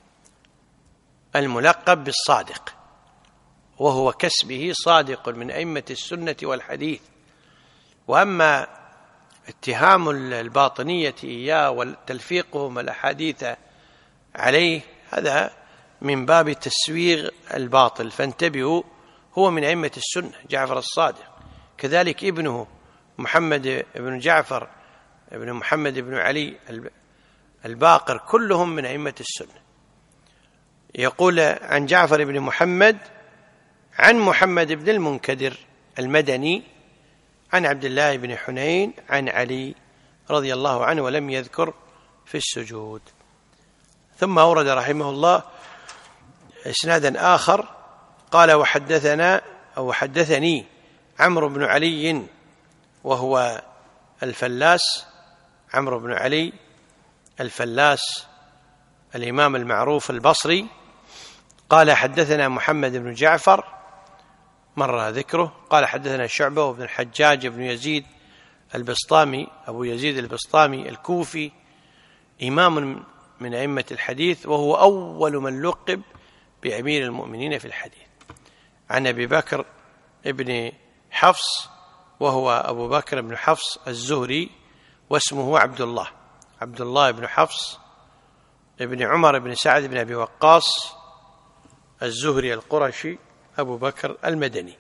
Speaker 1: الملقب بالصادق، وهو كسبه صادق من أئمة السنة والحديث. وأما اتهام الباطنية إياه وتلفيقهم الأحاديث عليه هذا من باب تسويغ الباطل، فانتبهوا. هو من أئمة السنة جعفر الصادق، كذلك ابنه محمد بن جعفر ابن محمد بن علي الباقر، كلهم من أئمة السنة. يقول عن جعفر بن محمد عن محمد بن المنكدر المدني عن عبد الله بن حنين عن علي رضي الله عنه، ولم يذكر في السجود. ثم أورد رحمه الله إسنادا آخر قال وحدثني عمرو بن علي وهو الفلاس، عمرو بن علي الفلاس الإمام المعروف البصري، قال حدثنا محمد بن جعفر مر ذكره، قال حدثنا شعبة وابن الحجاج بن يزيد البسطامي، أبو يزيد البسطامي الكوفي، إمام من أئمة الحديث، وهو أول من لقب بأمير المؤمنين في الحديث، عن أبي بكر ابن حفص وهو أبو بكر بن حفص الزهري، واسمه عبد الله بن حفص ابن عمر بن سعد بن أبي وقاص الزهري القرشي أبو بكر المدني.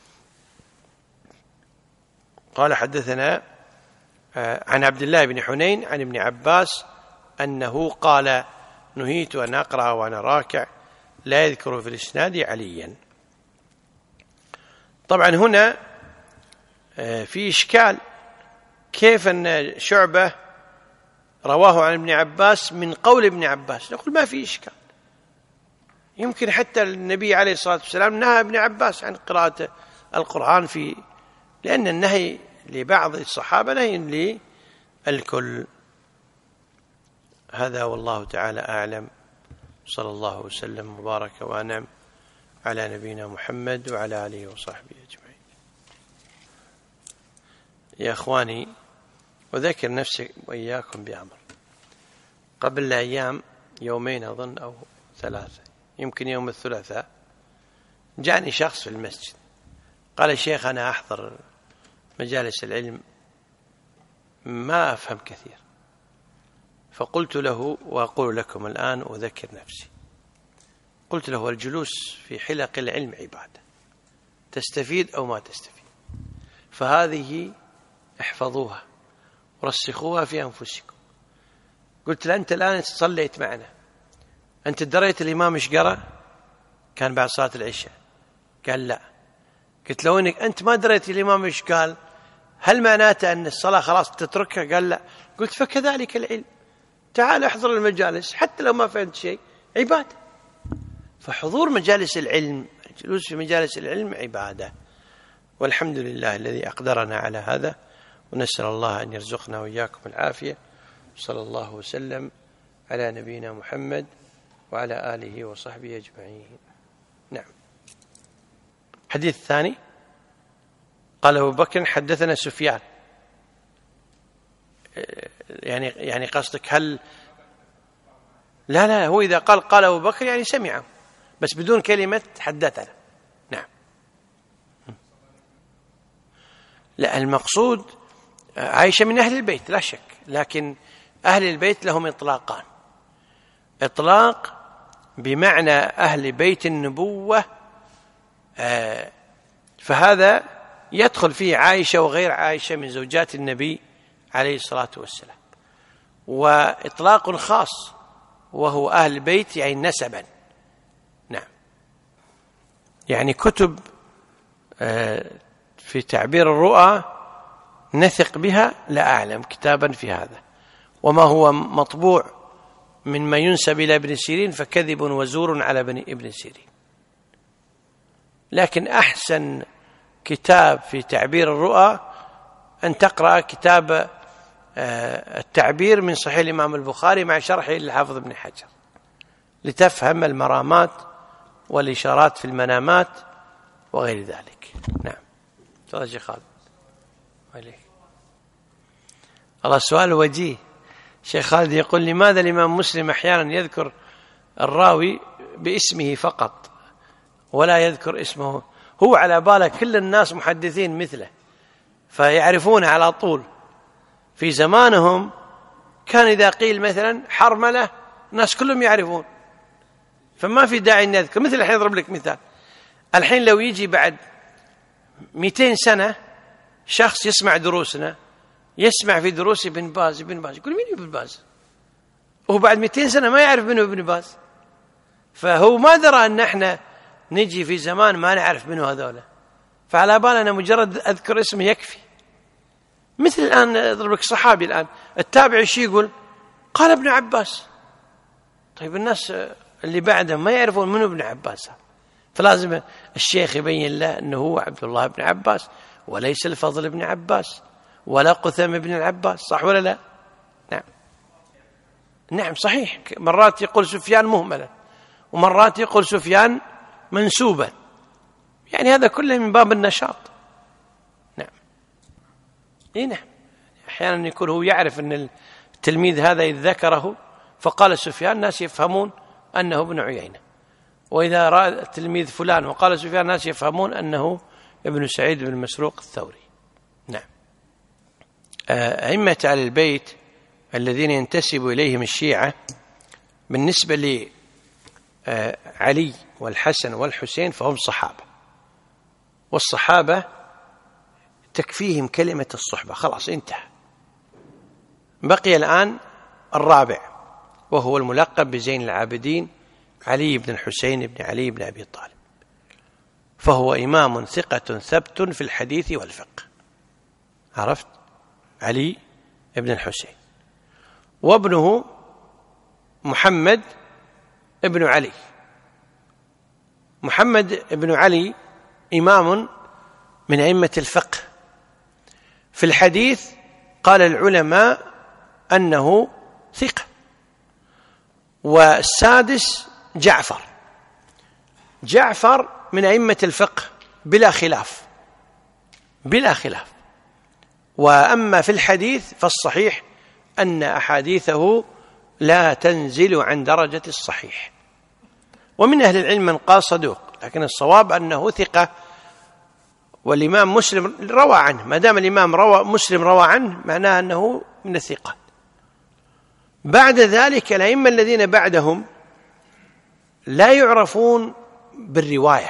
Speaker 1: قال حدثنا عن عبد الله بن حنين عن ابن عباس أنه قال نهيت أن أقرأ وأنا راكع، لا يذكر في الإسناد عليا. طبعا هنا في إشكال، كيف أن شعبة رواه عن ابن عباس من قول ابن عباس؟ نقول ما في إشكال، يمكن حتى النبي عليه الصلاة والسلام نهى ابن عباس عن قراءة القرآن لأن النهي لبعض الصحابة نهي للكل. هذا والله تعالى أعلم، صلى الله وسلم وبارك وأنعم على نبينا محمد وعلى آله وصحبه أجمعين. يا أخواني، وذكر نفسي وإياكم بأمر. قبل أيام، يومين أظن أو 3، يمكن يوم الثلاثاء، جاءني شخص في المسجد قال شيخ أنا أحضر مجالس العلم ما أفهم كثير، فقلت له، وأقول لكم الآن أذكر نفسي، قلت له الجلوس في حلق العلم عبادة، تستفيد أو ما تستفيد، فهذه احفظوها ورسخوها في أنفسكم. قلت له أنت الآن صليت معنا، أنت دريت الإمام إيش قرأ؟ كان بعد صلاة العشاء. قال لا. قلت له إنك أنت ما دريت الإمام إيش قال، هل معناته أن الصلاة خلاص تتركها؟ قال لا. قلت فكذلك العلم، تعال احضر المجالس حتى لو ما فهمت شيء، عبادة. فحضور مجالس العلم، الجلوس في مجالس العلم عبادة، والحمد لله الذي أقدرنا على هذا، ونسأل الله أن يرزقنا وإياكم العافية. صلى الله وسلم على نبينا محمد وعلى آله وصحبه أجمعين. نعم. حديث الثاني قال أبو بكر حدثنا سفيان، يعني قصدك هل لا هو إذا قال أبو بكر يعني سمعه بس بدون كلمة حدثنا. نعم. لا، المقصود عائشة من أهل البيت لا شك، لكن أهل البيت لهم إطلاقان: إطلاق بمعنى أهل بيت النبوة، فهذا يدخل فيه عائشة وغير عائشة من زوجات النبي عليه الصلاة والسلام، وإطلاق خاص وهو أهل البيت يعني نسبا. نعم. يعني كتب في تعبير الرؤى نثق بها، لا أعلم كتابا في هذا، وما هو مطبوع مما ينسب إلى ابن سيرين فكذب وزور على ابن سيرين. لكن أحسن كتاب في تعبير الرؤى أن تقرأ كتاب التعبير من صحيح الإمام البخاري مع شرحه للحافظ ابن حجر، لتفهم المرامات والإشارات في المنامات وغير ذلك. نعم. تفضل شيخ خالد. عليك الله. السؤال وجيه. شيخ خالد يقول لماذا الإمام مسلم أحيانا يذكر الراوي باسمه فقط ولا يذكر اسمه؟ هو على باله كل الناس محدثين مثله فيعرفون على طول. في زمانهم كان إذا قيل مثلا حرملة الناس كلهم يعرفون، فما في داعي أن يذكر. مثل الحين أضرب لك مثال، الحين لو يجي بعد 200 سنة شخص يسمع دروسنا، يسمع في دروس ابن باز يقول مين ابن باز؟ وهو بعد 200 سنة ما يعرف منه ابن باز، فهو ما درى أن احنا نجي في زمان ما نعرف منه هذولا، فعلى بالنا مجرد أذكر اسمه يكفي. مثل الآن أضرب لك صحابي الآن التابعي شي يقول؟ قال ابن عباس، طيب الناس اللي بعده ما يعرفون منه ابن عباس، فلازم الشيخ يبين له أنه هو عبد الله بن عباس وليس الفضل بن عباس ولا قثم بن العباس، صح ولا لا؟ نعم صحيح. مرات يقول سفيان مهملا ومرات يقول سفيان منسوبا، يعني هذا كله من باب النشاط. نعم نعم. أحيانا يكون هو يعرف أن التلميذ هذا إذ ذكره فقال سفيان الناس يفهمون أنه ابن عيينة، وإذا رأى التلميذ فلان وقال سفيان الناس يفهمون أنه ابن سعيد بن مسروق الثوري. نعم. أئمة أهل البيت الذين ينتسب إليهم الشيعة بالنسبة لعلي والحسن والحسين فهم صحابة، والصحابة تكفيهم كلمة الصحبة، خلاص انتهى. بقي الآن الرابع وهو الملقب بزين العابدين علي بن الحسين بن علي بن أبي طالب، فهو إمام ثقة ثبت في الحديث والفقه. عرفت؟ علي بن الحسين، وابنه محمد بن علي. محمد بن علي إمام من أئمة الفقه. في الحديث قال العلماء أنه ثقة. والسادس جعفر من أئمة الفقه بلا خلاف. وأما في الحديث فالصحيح أن أحاديثه لا تنزل عن درجة الصحيح، ومن أهل العلم من قال صدوق، لكن الصواب أنه ثقة. والإمام مسلم روى عنه، ما دام الإمام مسلم روى عنه معناه أنه من الثقات. بعد ذلك الأئمة الذين بعدهم لا يعرفون بالرواية،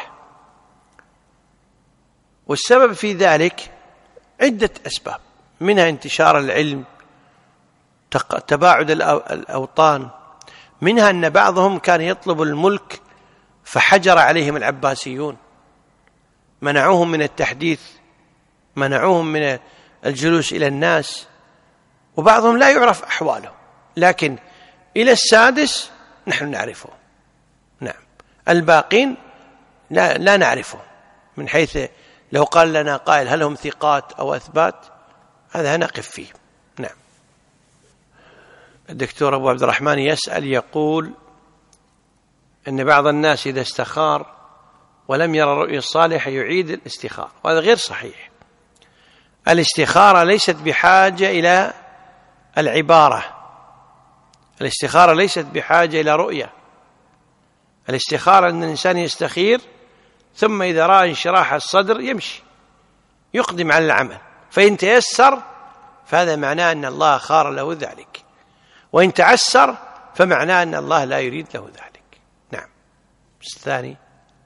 Speaker 1: والسبب في ذلك عدة أسباب، منها انتشار العلم، تباعد الأوطان، منها أن بعضهم كان يطلب الملك فحجر عليهم العباسيون، منعوهم من التحديث، منعوهم من الجلوس إلى الناس، وبعضهم لا يعرف أحواله، لكن إلى السادس نحن نعرفه. نعم. الباقين لا نعرفه، من حيث لو قال لنا قائل هل هم ثقات أو أثبات، هذا نقف فيه. نعم. الدكتور أبو عبد الرحمن يسأل يقول أن بعض الناس إذا استخار ولم يرى رؤيا صالحة يعيد الاستخارة، وهذا غير صحيح. الاستخارة ليست بحاجة إلى العبارة، الاستخارة ليست بحاجة إلى رؤية. الاستخارة أن الإنسان يستخير ثم إذا رأى انشراح الصدر يمشي يقدم على العمل، فإن تيسر فهذا معناه أن الله خار له ذلك، وإن تعسر فمعناه أن الله لا يريد له ذلك. نعم. الثاني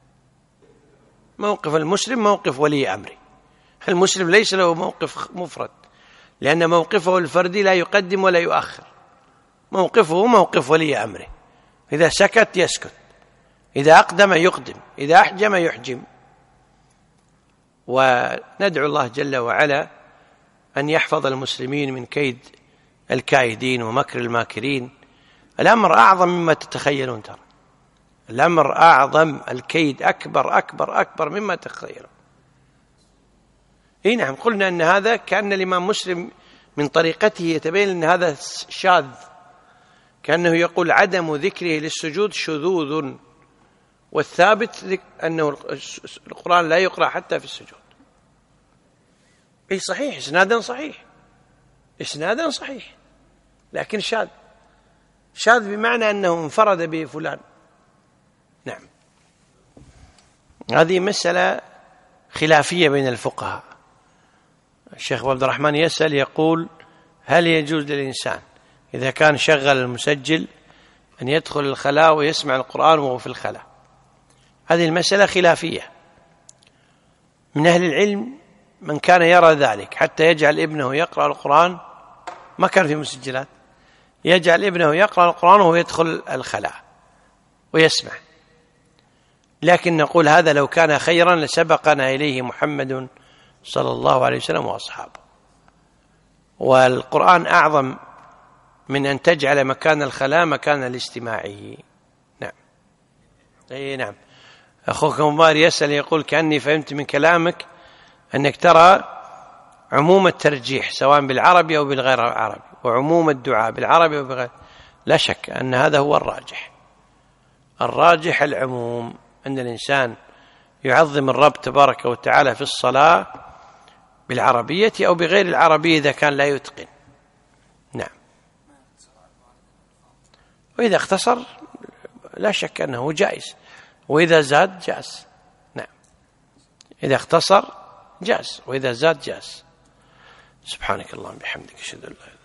Speaker 1: موقف المسلم موقف ولي أمره. المسلم ليس له موقف مفرد، لأن موقفه الفردي لا يقدم ولا يؤخر، موقفه موقف ولي أمره، إذا سكت يسكت، إذا أقدم يقدم، إذا أحجم يحجم. وندعو الله جل وعلا أن يحفظ المسلمين من كيد الكائدين ومكر الماكرين. الأمر أعظم مما تتخيلون، ترى الأمر أعظم، الكيد أكبر أكبر أكبر مما تتخيلون. نعم. قلنا أن هذا كأن الإمام مسلم من طريقته يتبين أن هذا شاذ، كأنه يقول عدم ذكره للسجود شذوذ، والثابت أنه القرآن لا يقرأ حتى في السجود. صحيح، إسنادا صحيح، لكن شاذ بمعنى أنه انفرد به فلان. نعم. هذه مسألة خلافية بين الفقهاء. الشيخ عبد الرحمن يسأل يقول هل يجوز للإنسان إذا كان شغل المسجل أن يدخل الخلاء ويسمع القرآن وهو في الخلاء؟ هذه المسألة خلافية. من أهل العلم من كان يرى ذلك حتى يجعل ابنه يقرأ القرآن، ما كان في مسجلات، يجعل ابنه يقرأ القرآن وهو يدخل الخلاء ويسمع. لكن نقول هذا لو كان خيرا لسبقنا إليه محمد صلى الله عليه وسلم وأصحابه. والقرآن أعظم من أن تجعل مكان الخلاء مكان الاجتماعي. نعم. أي نعم. أخوك مبار يسأل يقول كأني فهمت من كلامك أنك ترى عموم الترجيح سواء بالعربي أو بالغير العربي، وعموم الدعاء بالعربي وبغير. لا شك أن هذا هو الراجح. الراجح العموم، أن الإنسان يعظم الرب تبارك وتعالى في الصلاة بالعربية أو بغير العربية إذا كان لا يتقن. نعم. وإذا اختصر لا شك أنه جائز، وإذا زاد جاز. نعم. إذا اختصر جاز، وإذا زاد جاز. سبحانك اللهم وبحمدك، أشهد أن لا إله إلا أنت.